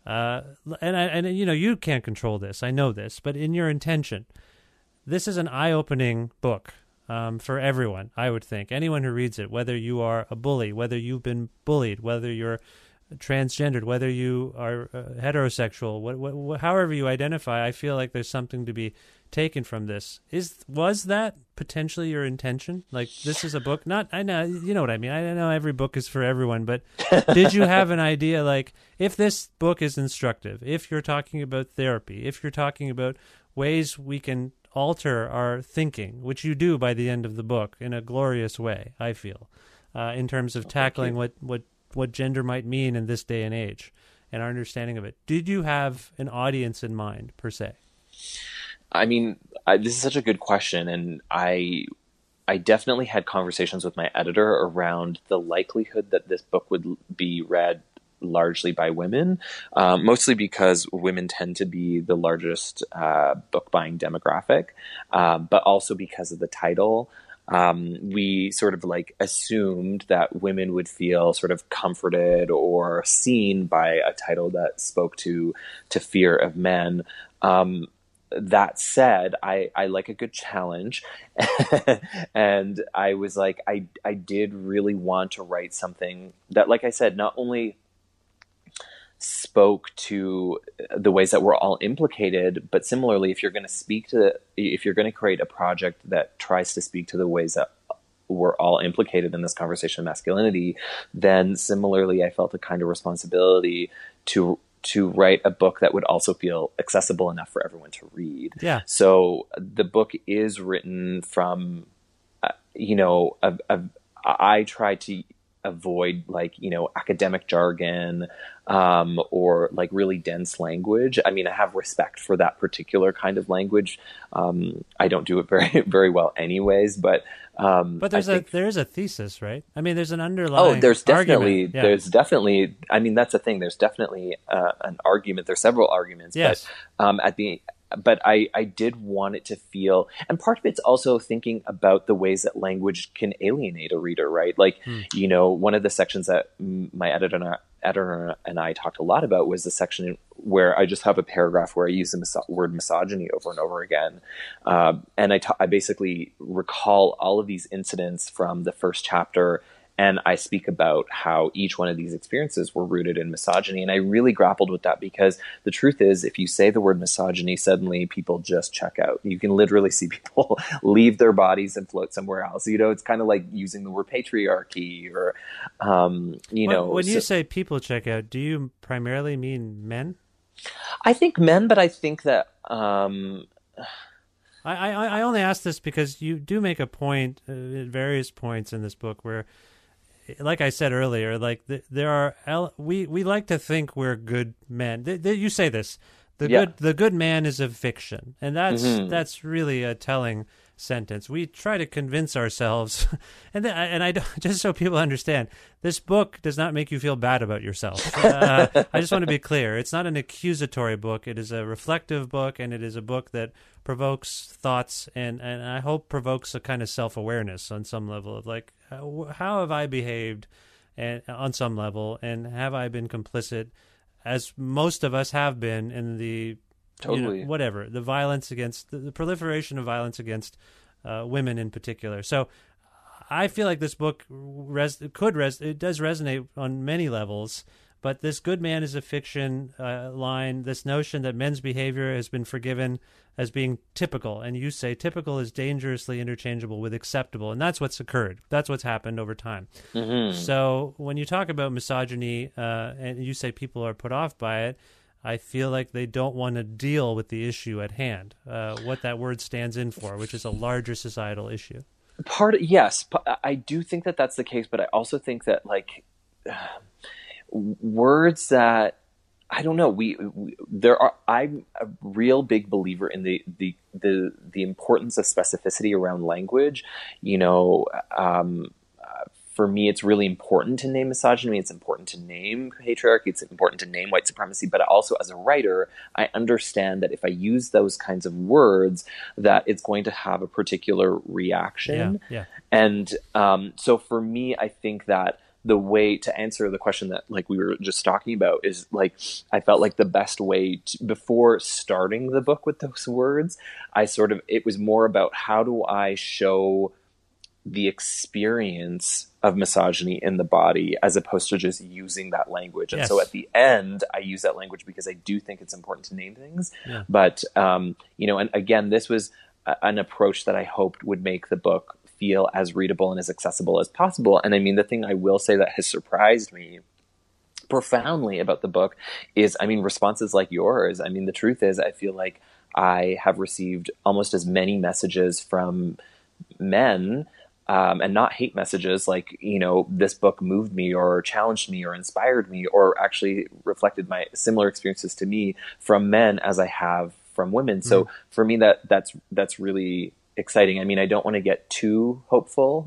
and you can't control this. I know this, but in your intention, this is an eye-opening book for everyone. I would think anyone who reads it, whether you are a bully, whether you've been bullied, whether you're transgendered, whether you are heterosexual, however you identify, I feel like there's something to be taken from this. Was that potentially your intention? Like, this is a book, I know, you know what I mean. I know every book is for everyone, but did you have an idea, like, if this book is instructive, if you're talking about therapy, if you're talking about ways we can alter our thinking, which you do by the end of the book in a glorious way, I feel, in terms of tackling what gender might mean in this day and age and our understanding of it. Did you have an audience in mind, per se? I mean, this is such a good question, and I definitely had conversations with my editor around the likelihood that this book would be read largely by women, mostly because women tend to be the largest book buying demographic, but also because of the title. We sort of like assumed that women would feel sort of comforted or seen by a title that spoke to fear of men. That said, I like a good challenge, and I was like, I did really want to write something that, like I said, not only spoke to the ways that we're all implicated, but similarly, if you're going to create a project that tries to speak to the ways that we're all implicated in this conversation of masculinity, then similarly, I felt a kind of responsibility to write a book that would also feel accessible enough for everyone to read. Yeah. So the book is written from, I try to avoid academic jargon, or like really dense language. I mean, I have respect for that particular kind of language. I don't do it very, very well anyways, but there is a thesis, right? I mean, there's an underlying there's definitely, argument. Yeah. I mean, that's the thing. There's definitely an argument. There's several arguments, yes. But I did want it to feel, and part of it's also thinking about the ways that language can alienate a reader, right? Like, one of the sections that my editor and I talked a lot about was the section where I just have a paragraph where I use the word misogyny over and over again. And I basically recall all of these incidents from the first chapter, and I speak about how each one of these experiences were rooted in misogyny. And I really grappled with that because the truth is, if you say the word misogyny, suddenly people just check out. You can literally see people leave their bodies and float somewhere else. It's kind of like using the word patriarchy or, When you say people check out, do you primarily mean men? I think men, but I think that... I only ask this because you do make a point at various points in this book where, like I said earlier, like we like to think we're good men. You say this, the good man is a fiction, and that's really a telling sentence. We try to convince ourselves, and I don't, just so people understand, this book does not make you feel bad about yourself. I just want to be clear. It's not an accusatory book. It is a reflective book, and it is a book that provokes thoughts and I hope provokes a kind of self-awareness on some level of like, how have I behaved on some level, and have I been complicit, as most of us have been, in the whatever, the violence against the proliferation of violence against women in particular. So I feel like this book it does resonate on many levels, but this good man is a fiction line, this notion that men's behavior has been forgiven as being typical, and you say typical is dangerously interchangeable with acceptable, and that's what's occurred. That's what's happened over time. Mm-hmm. So when you talk about misogyny and you say people are put off by it, I feel like they don't want to deal with the issue at hand, what that word stands in for, which is a larger societal issue. Yes, I do think that that's the case, but I also think that words that, I don't know, I'm a real big believer in the importance of specificity around language. For me, it's really important to name misogyny. It's important to name patriarchy. It's important to name white supremacy. But also, as a writer, I understand that if I use those kinds of words, that it's going to have a particular reaction. Yeah. And so for me, I think that the way to answer the question that we were just talking about is I felt like the best way before starting the book with those words, it was more about how do I show the experience of misogyny in the body, as opposed to just using that language. And Yes. so at the end, I use that language because I do think it's important to name things. Yeah. But, you know, and again, this was an approach that I hoped would make the book feel as readable and as accessible as possible. And I mean, the thing I will say that has surprised me profoundly about the book is, I mean, responses like yours. I mean, the truth is, I feel like I have received almost as many messages from men, and not hate messages like, you know, this book moved me or challenged me or inspired me or actually reflected my similar experiences to me from men as I have from women. So for me, that's really exciting. I mean, I don't want to get too hopeful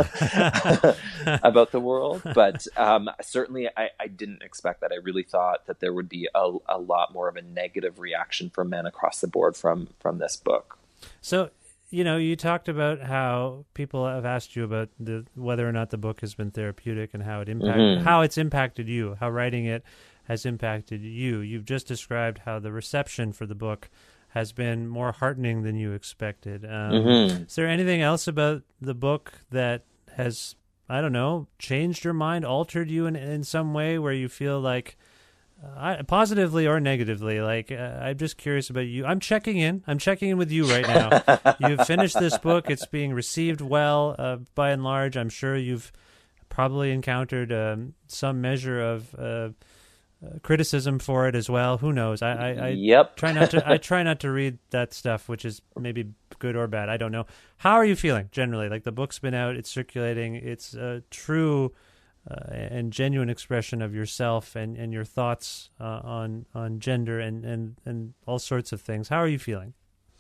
about the world, but certainly I didn't expect that. I really thought that there would be a lot more of a negative reaction from men across the board from this book. So, you know, you talked about how people have asked you about whether or not the book has been therapeutic and how it's impacted you, how writing it has impacted you. You've just described how the reception for the book has been more heartening than you expected. Is there anything else about the book that has, I don't know, changed your mind, altered you in some way where you feel like, positively or negatively, like I'm just curious about you. I'm checking in with you right now. You've finished this book. It's being received well by and large. I'm sure you've probably encountered some measure of criticism for it as well. Who knows? I try not to read that stuff, which is maybe good or bad. I don't know. How are you feeling generally? Like, the book's been out, it's circulating, it's a true and genuine expression of yourself and your thoughts on gender and all sorts of things. How are you feeling?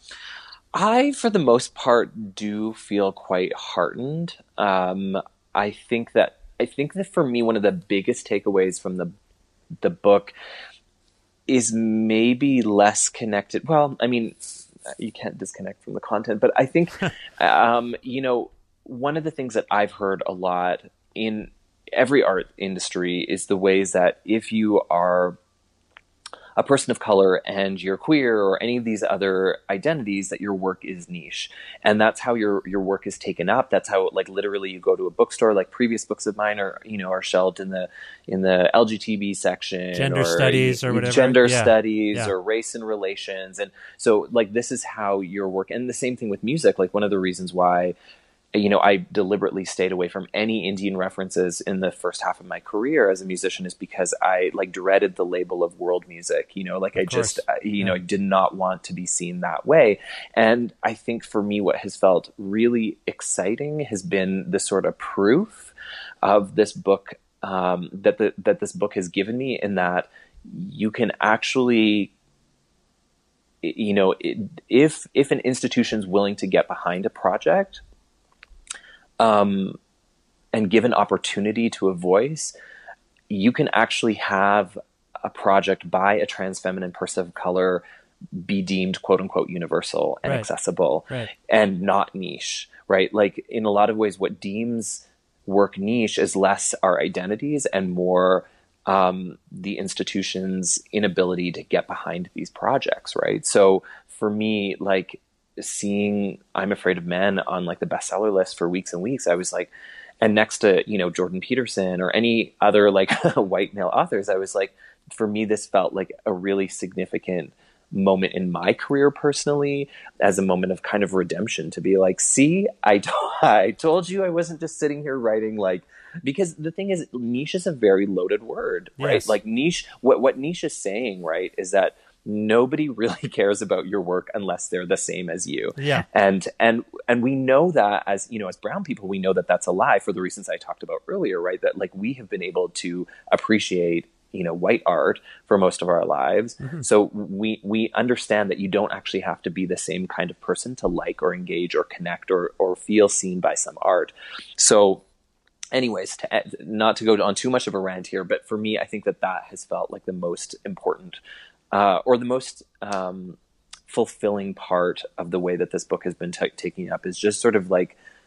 I, for the most part, do feel quite heartened. I think that for me, one of the biggest takeaways from the book is maybe less connected. Well, I mean, you can't disconnect from the content, but I think, you know, one of the things that I've heard a lot in every art industry is the ways that if you are a person of color and you're queer or any of these other identities, that your work is niche. And that's how your work is taken up. That's how, like, literally you go to a bookstore, like previous books of mine are shelved in the LGTB section, gender studies or whatever, studies or race and relations. And so, like, this is how your work, and the same thing with music. Like, one of the reasons why, you know, I deliberately stayed away from any Indian references in the first half of my career as a musician is because I, like, dreaded the label of world music, you know, like I did not want to be seen that way. And I think for me, what has felt really exciting has been the sort of proof of this book, that this book has given me, in that you can actually, you know, if an institution's willing to get behind a project, and give an opportunity to a voice, you can actually have a project by a trans feminine person of color be deemed quote unquote universal and accessible and not niche, right? Like, in a lot of ways, what deems work niche is less our identities and more the institution's inability to get behind these projects, right? So for me, like, seeing I'm Afraid of Men on, like, the bestseller list for weeks and weeks, I was like, and next to, you know, Jordan Peterson or any other, like, white male authors, I was like, for me, this felt like a really significant moment in my career personally, as a moment of kind of redemption, to be like, see, I told you I wasn't just sitting here writing, like, because the thing is, niche is a very loaded word, right? Yes. Like, niche, what niche is saying, right, is that nobody really cares about your work unless they're the same as you. Yeah. And we know that, as, you know, as brown people, we know that that's a lie for the reasons I talked about earlier, right? That, like, we have been able to appreciate, you know, white art for most of our lives. Mm-hmm. So we understand that you don't actually have to be the same kind of person to like or engage or connect or feel seen by some art. So anyways, not to go on too much of a rant here, but for me, I think that has felt like the most important or the most fulfilling part of the way that this book has been taking up, is just sort of like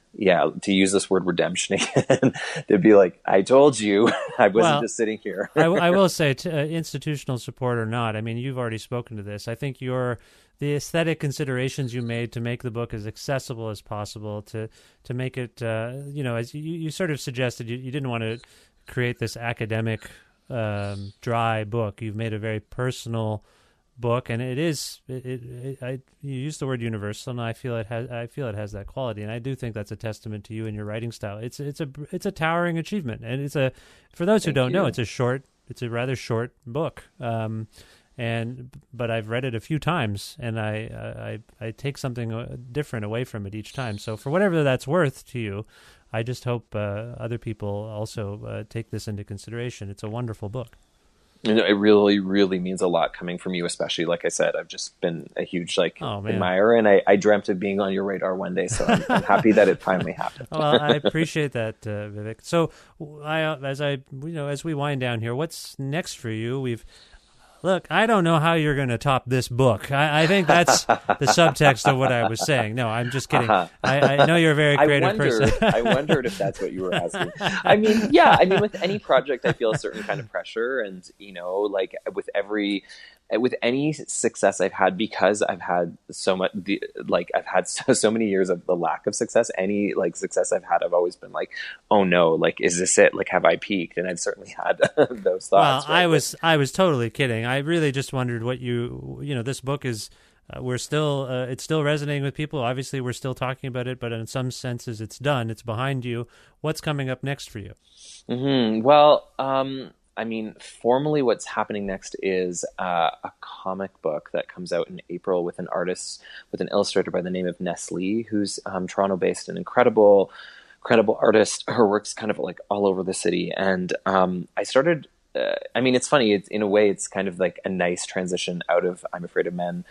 to use this word redemption again, to be like, I told you, I wasn't just sitting here. I will say, institutional support or not, I mean, you've already spoken to this. I think the aesthetic considerations you made to make the book as accessible as possible, to make it, as you sort of suggested, you didn't want to create this academic, dry book. You've made a very personal book, and it is. You use the word universal, and I feel it has that quality, and I do think that's a testament to you and your writing style. It's a towering achievement, and for those who don't know, it's a rather short book. But I've read it a few times, and I take something different away from it each time. So for whatever that's worth to you, I just hope other people also take this into consideration. It's a wonderful book. It really, really means a lot coming from you, especially, like I said, I've just been a huge admirer, and I dreamt of being on your radar one day, so I'm happy that it finally happened. Well, I appreciate that, Vivek. So as we wind down here, what's next for you? Look, I don't know how you're going to top this book. I think that's the subtext of what I was saying. No, I'm just kidding. I know you're a very creative person. I wondered if that's what you were asking. I mean, with any project, I feel a certain kind of pressure. And, with any success I've had, because I've had so much, I've had so many years of the lack of success, any success I've had, I've always been like, oh no, is this it? Have I peaked? And I've certainly had those thoughts. Well, right? I was totally kidding. I really just wondered what this book is, it's still resonating with people. Obviously we're still talking about it, but in some senses it's done. It's behind you. What's coming up next for you? Mm-hmm. Well, formally what's happening next is a comic book that comes out in April with an illustrator by the name of Ness Lee, who's Toronto-based, an incredible artist. Her work's kind of all over the city. And I started, it's funny, in a way, it's kind of like a nice transition out of I'm Afraid of Men,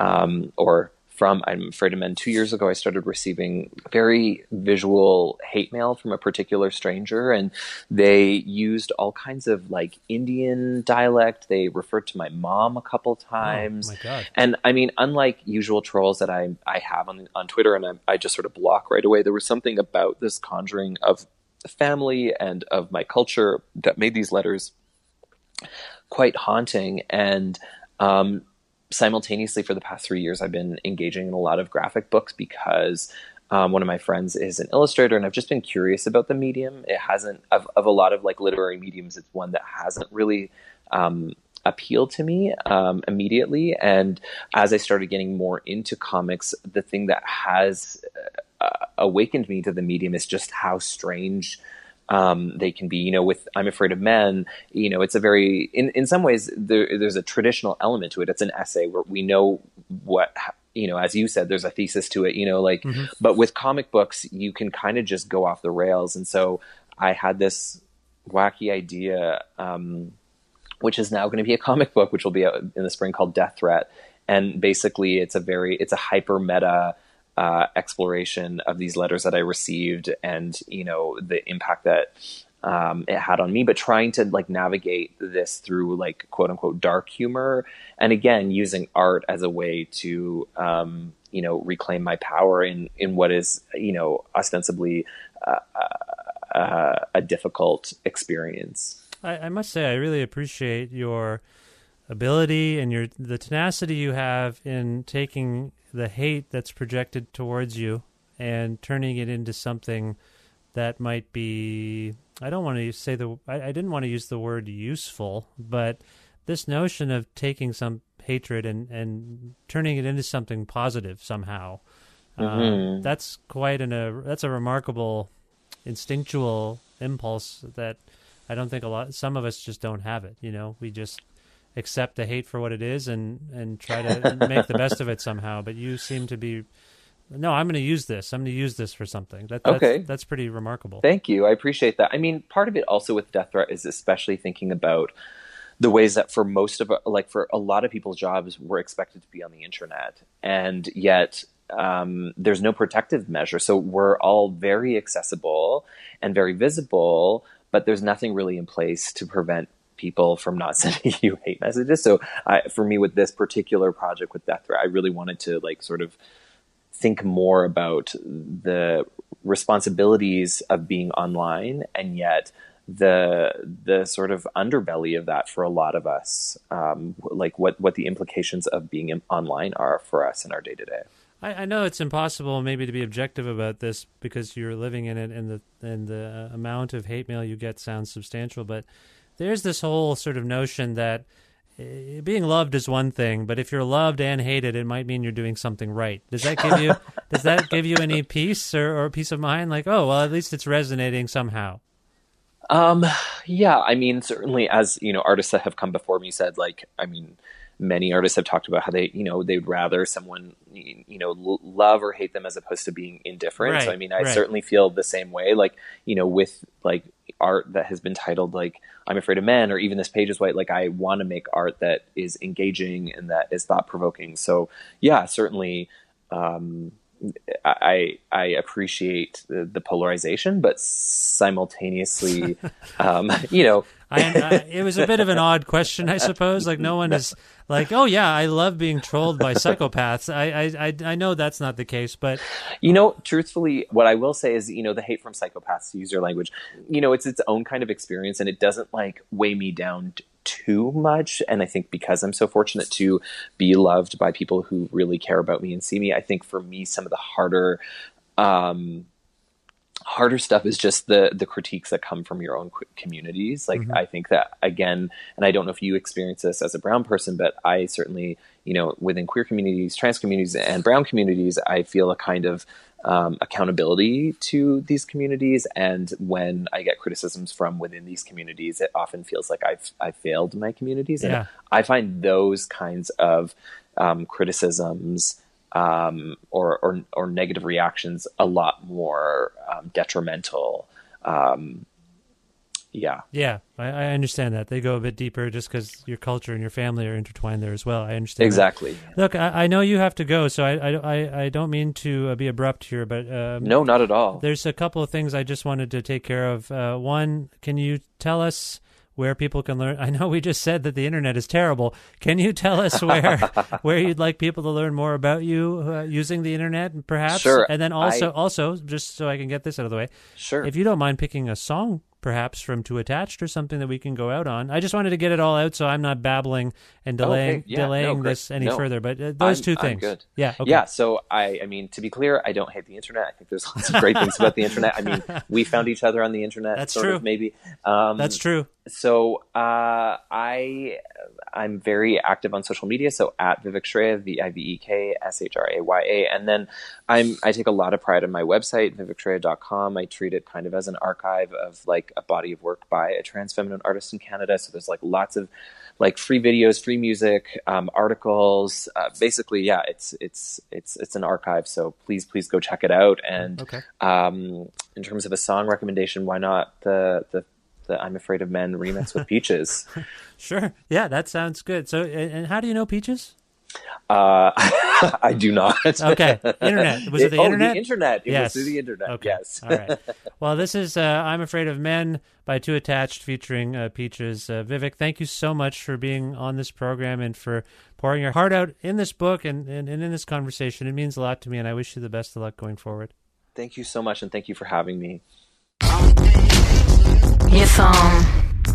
from I'm Afraid of Men. 2 years ago, I started receiving very visual hate mail from a particular stranger, and they used all kinds of Indian dialect. They referred to my mom a couple times. Oh my God. And unlike usual trolls that I have on Twitter, and I just sort of block right away, there was something about this conjuring of family and of my culture that made these letters quite haunting. And simultaneously, for the past 3 years, I've been engaging in a lot of graphic books because one of my friends is an illustrator, and I've just been curious about the medium. It hasn't, of a lot of literary mediums, it's one that hasn't really appealed to me immediately. And as I started getting more into comics, the thing that has awakened me to the medium is just how strange they can be. With I'm Afraid of Men, it's a very, in some ways, there's a traditional element to it. It's an essay where we know what, as you said, there's a thesis to it, mm-hmm. But with comic books, you can kind of just go off the rails. And so I had this wacky idea, which is now going to be a comic book, which will be out in the spring, called Death Threat. And basically it's a hyper meta exploration of these letters that I received, and the impact that it had on me, but trying to navigate this through quote unquote dark humor, and again using art as a way to reclaim my power in what is ostensibly a difficult experience. I must say, I really appreciate your ability and the tenacity you have in taking the hate that's projected towards you and turning it into something that might be, I didn't want to use the word useful, but this notion of taking some hatred and turning it into something positive somehow, mm-hmm. that's that's a remarkable instinctual impulse that I don't think some of us just don't have it. We just accept the hate for what it is and try to make the best of it somehow. But you seem to be, no, I'm going to use this. I'm going to use this for something. That's pretty remarkable. Thank you. I appreciate that. Part of it also with Death Threat is especially thinking about the ways that for for a lot of people's jobs, we're expected to be on the internet, and yet there's no protective measure. So we're all very accessible and very visible, but there's nothing really in place to prevent people from not sending you hate messages. So for me, with this particular project with Death Threat, I really wanted to sort of think more about the responsibilities of being online, and yet the sort of underbelly of that for a lot of us, like what the implications of being online are for us in our day-to-day. I know it's impossible maybe to be objective about this because you're living in it, and the amount of hate mail you get sounds substantial, but there's this whole sort of notion that being loved is one thing, but if you're loved and hated, it might mean you're doing something right. Does that give you any peace or peace of mind? Like, oh, well, at least it's resonating somehow. Yeah, I mean, certainly, as artists that have come before me said, like, I mean, many artists have talked about how they'd rather someone, love or hate them as opposed to being indifferent. Right, so, I mean, I certainly feel the same way, like, with like art that has been titled like I'm Afraid of Men, or even This Page is White. Like, I want to make art that is engaging and that is thought provoking. So yeah, certainly, I appreciate the polarization, but simultaneously, it was a bit of an odd question, I suppose. Like, no one is like, oh yeah, I love being trolled by psychopaths. I know that's not the case, but truthfully, what I will say is, the hate from psychopaths, to use your language, it's its own kind of experience, and it doesn't like weigh me down too much. And I think because I'm so fortunate to be loved by people who really care about me and see me, I think for me, some of the harder stuff is just the critiques that come from your own communities. Like, I think that, again, and I don't know if you experience this as a brown person, but I certainly, within queer communities, trans communities, and brown communities, I feel a kind of accountability to these communities. And when I get criticisms from within these communities, it often feels like I've failed my communities. And I find those kinds of criticisms or negative reactions a lot more detrimental. Yeah, I understand that. They go a bit deeper just because your culture and your family are intertwined there as well. I understand. Exactly. That. Look, I know you have to go, so I don't mean to be abrupt here, but no, not at all. There's a couple of things I just wanted to take care of. One, can you tell us where people can learn? I know we just said that the internet is terrible. Can you tell us where you'd like people to learn more about you using the internet, perhaps? Sure. And then also, just so I can get this out of the way, sure, if you don't mind picking a song, perhaps from Too Attached or something that we can go out on. I just wanted to get it all out so I'm not babbling and delaying this any further. But those two things. I'm good. Yeah. Okay. Yeah. So I mean, to be clear, I don't hate the internet. I think there's lots of great things about the internet. I mean, we found each other on the internet. That's sort true. Of, maybe. That's true. So I'm very active on social media. So at Vivek Shraya, VIVEK SHRAYA, and then I take a lot of pride in my website, vivekshraya.com. I treat it kind of as an archive of like a body of work by a trans feminine artist in Canada. So there's like lots of like free videos, free music, articles. Basically, yeah, it's an archive. So please go check it out. And in terms of a song recommendation, why not the I'm Afraid of Men remix with Peaches? Sure. Yeah, that sounds good. So, and how do you know Peaches? I do not. Okay. Internet. Was it the internet? The internet. It yes. was through the internet. Okay. Yes. All right. Well, this is I'm Afraid of Men by Too Attached featuring Peaches. Vivek, thank you so much for being on this program and for pouring your heart out in this book and in this conversation. It means a lot to me, and I wish you the best of luck going forward. Thank you so much, and thank you for having me. Your thumb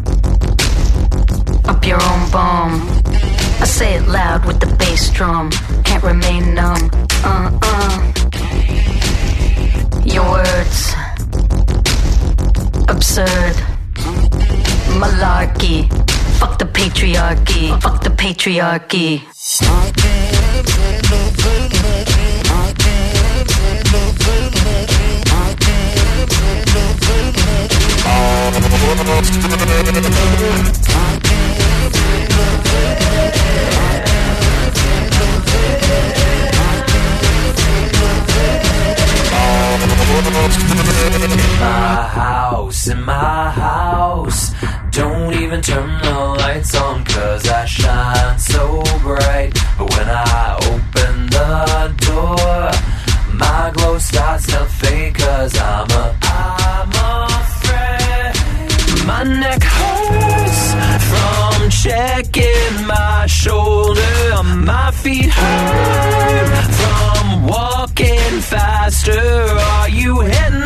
up your own bum. I say it loud with the bass drum. Can't remain numb. Your words absurd. Malarkey. Fuck the patriarchy. Fuck the patriarchy. In my house, don't even turn the lights on, 'cause I shine so bright. But when I open the door, my glow starts to fade, 'cause I'm afraid. My neck hurts from checking my shoulder. My feet hurt from walking faster. Are you hitting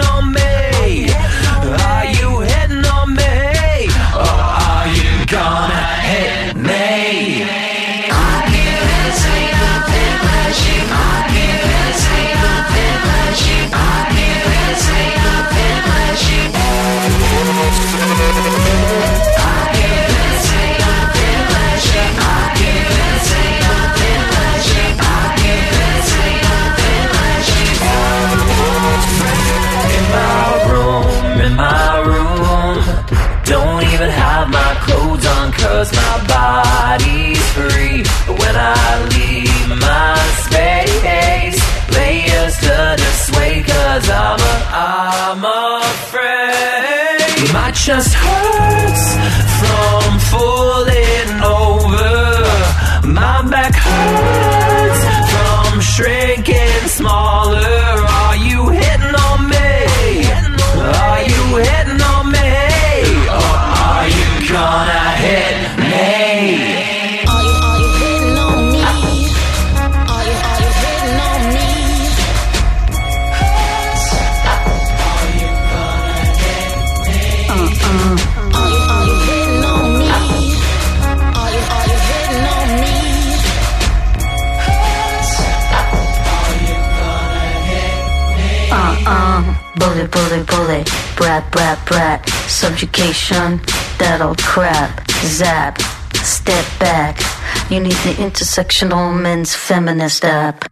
body's free. When I leave my space, layers to dissuade, 'cause I'm afraid. My chest hurts from falling over. My back hurts from shrinking smaller. Are you hitting on me? Are you hitting on me? Or are you gonna hit me? Are you hitting on me? Are you hitting on me? Are you gonna hit me? Are you hitting on me? Are you hitting on me? Are you gonna hit me? Bully, bully, bully, brat, brat, brat, subjugation, that old crap, zap, step back, you need the intersectional men's feminist app.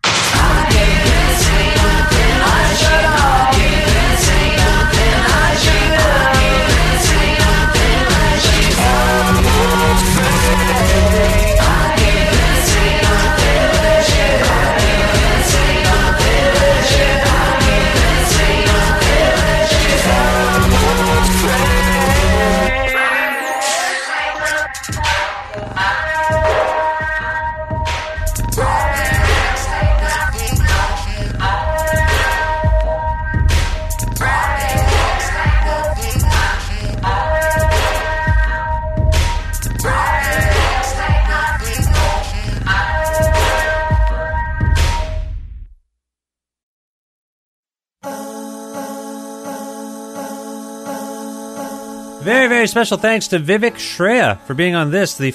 Very, very special thanks to Vivek Shreya for being on this, the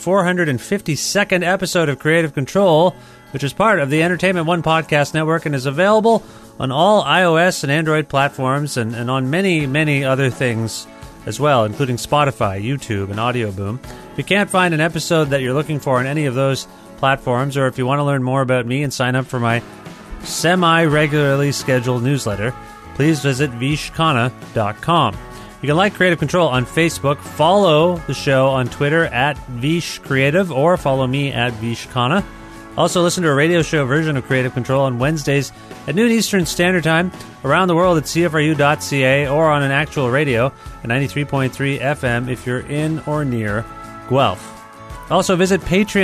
452nd episode of Creative Control, which is part of the Entertainment One podcast network and is available on all iOS and Android platforms and on many, many other things as well, including Spotify, YouTube, and Audio Boom. If you can't find an episode that you're looking for on any of those platforms, or if you want to learn more about me and sign up for my semi-regularly scheduled newsletter, please visit vishkhanna.com. You can like Creative Control on Facebook, follow the show on Twitter at Vish Creative, or follow me at Vishkhanna. Also, listen to a radio show version of Creative Control on Wednesdays at noon Eastern Standard Time, around the world at CFRU.ca, or on an actual radio at 93.3 FM if you're in or near Guelph. Also, visit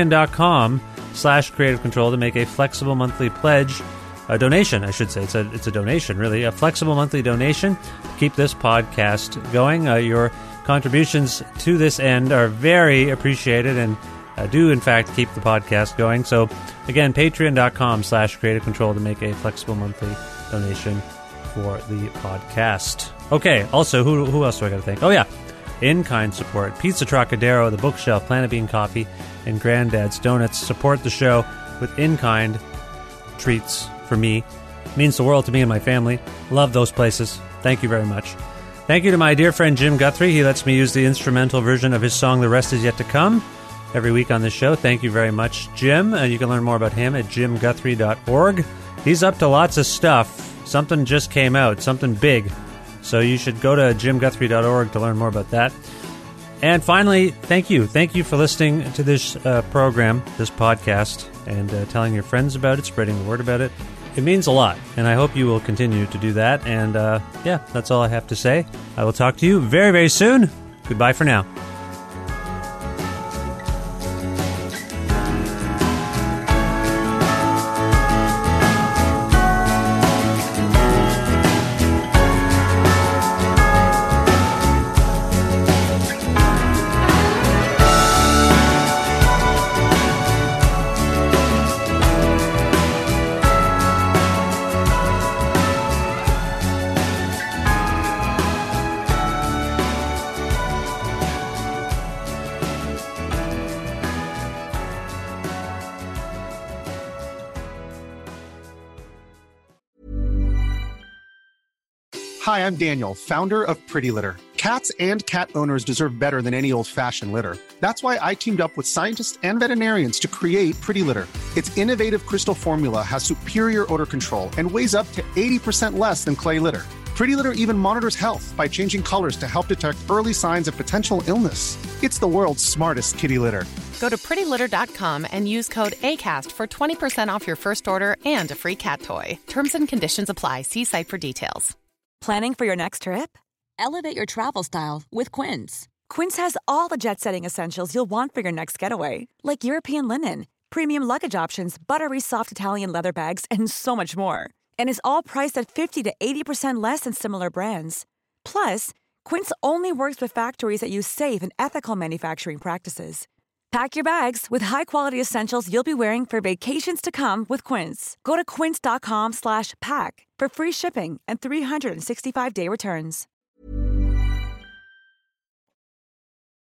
patreon.com/Creative Control to make a flexible monthly pledge. A donation, I should say. It's a donation, really. A flexible monthly donation to keep this podcast going. Your contributions to this end are very appreciated and do, in fact, keep the podcast going. So, again, patreon.com/Creative Control to make a flexible monthly donation for the podcast. Okay, also, who else do I got to thank? Oh, yeah. In-kind support. Pizza Trocadero, The Bookshelf, Planet Bean Coffee, and Granddad's Donuts. Support the show with in-kind treats for me. It means the world to me and my family. Love those places. Thank you very much. Thank you to my dear friend Jim Guthrie. He lets me use the instrumental version of his song The Rest Is Yet to Come every week on this show. Thank you very much, Jim. You can learn more about him at jimguthrie.org. He's up to lots of stuff. Something just came out, something big. So you should go to jimguthrie.org to learn more about that. And finally, thank you. Thank you for listening to this program, this podcast, and telling your friends about it, spreading the word about it. It means a lot, and I hope you will continue to do that. And yeah, that's all I have to say. I will talk to you very, very soon. Goodbye for now. Hi, I'm Daniel, founder of Pretty Litter. Cats and cat owners deserve better than any old-fashioned litter. That's why I teamed up with scientists and veterinarians to create Pretty Litter. Its innovative crystal formula has superior odor control and weighs up to 80% less than clay litter. Pretty Litter even monitors health by changing colors to help detect early signs of potential illness. It's the world's smartest kitty litter. Go to prettylitter.com and use code ACAST for 20% off your first order and a free cat toy. Terms and conditions apply. See site for details. Planning for your next trip? Elevate your travel style with Quince. Quince has all the jet-setting essentials you'll want for your next getaway, like European linen, premium luggage options, buttery soft Italian leather bags, and so much more. And is all priced at 50 to 80% less than similar brands. Plus, Quince only works with factories that use safe and ethical manufacturing practices. Pack your bags with high-quality essentials you'll be wearing for vacations to come with Quince. Go to quince.com/pack for free shipping and 365-day returns.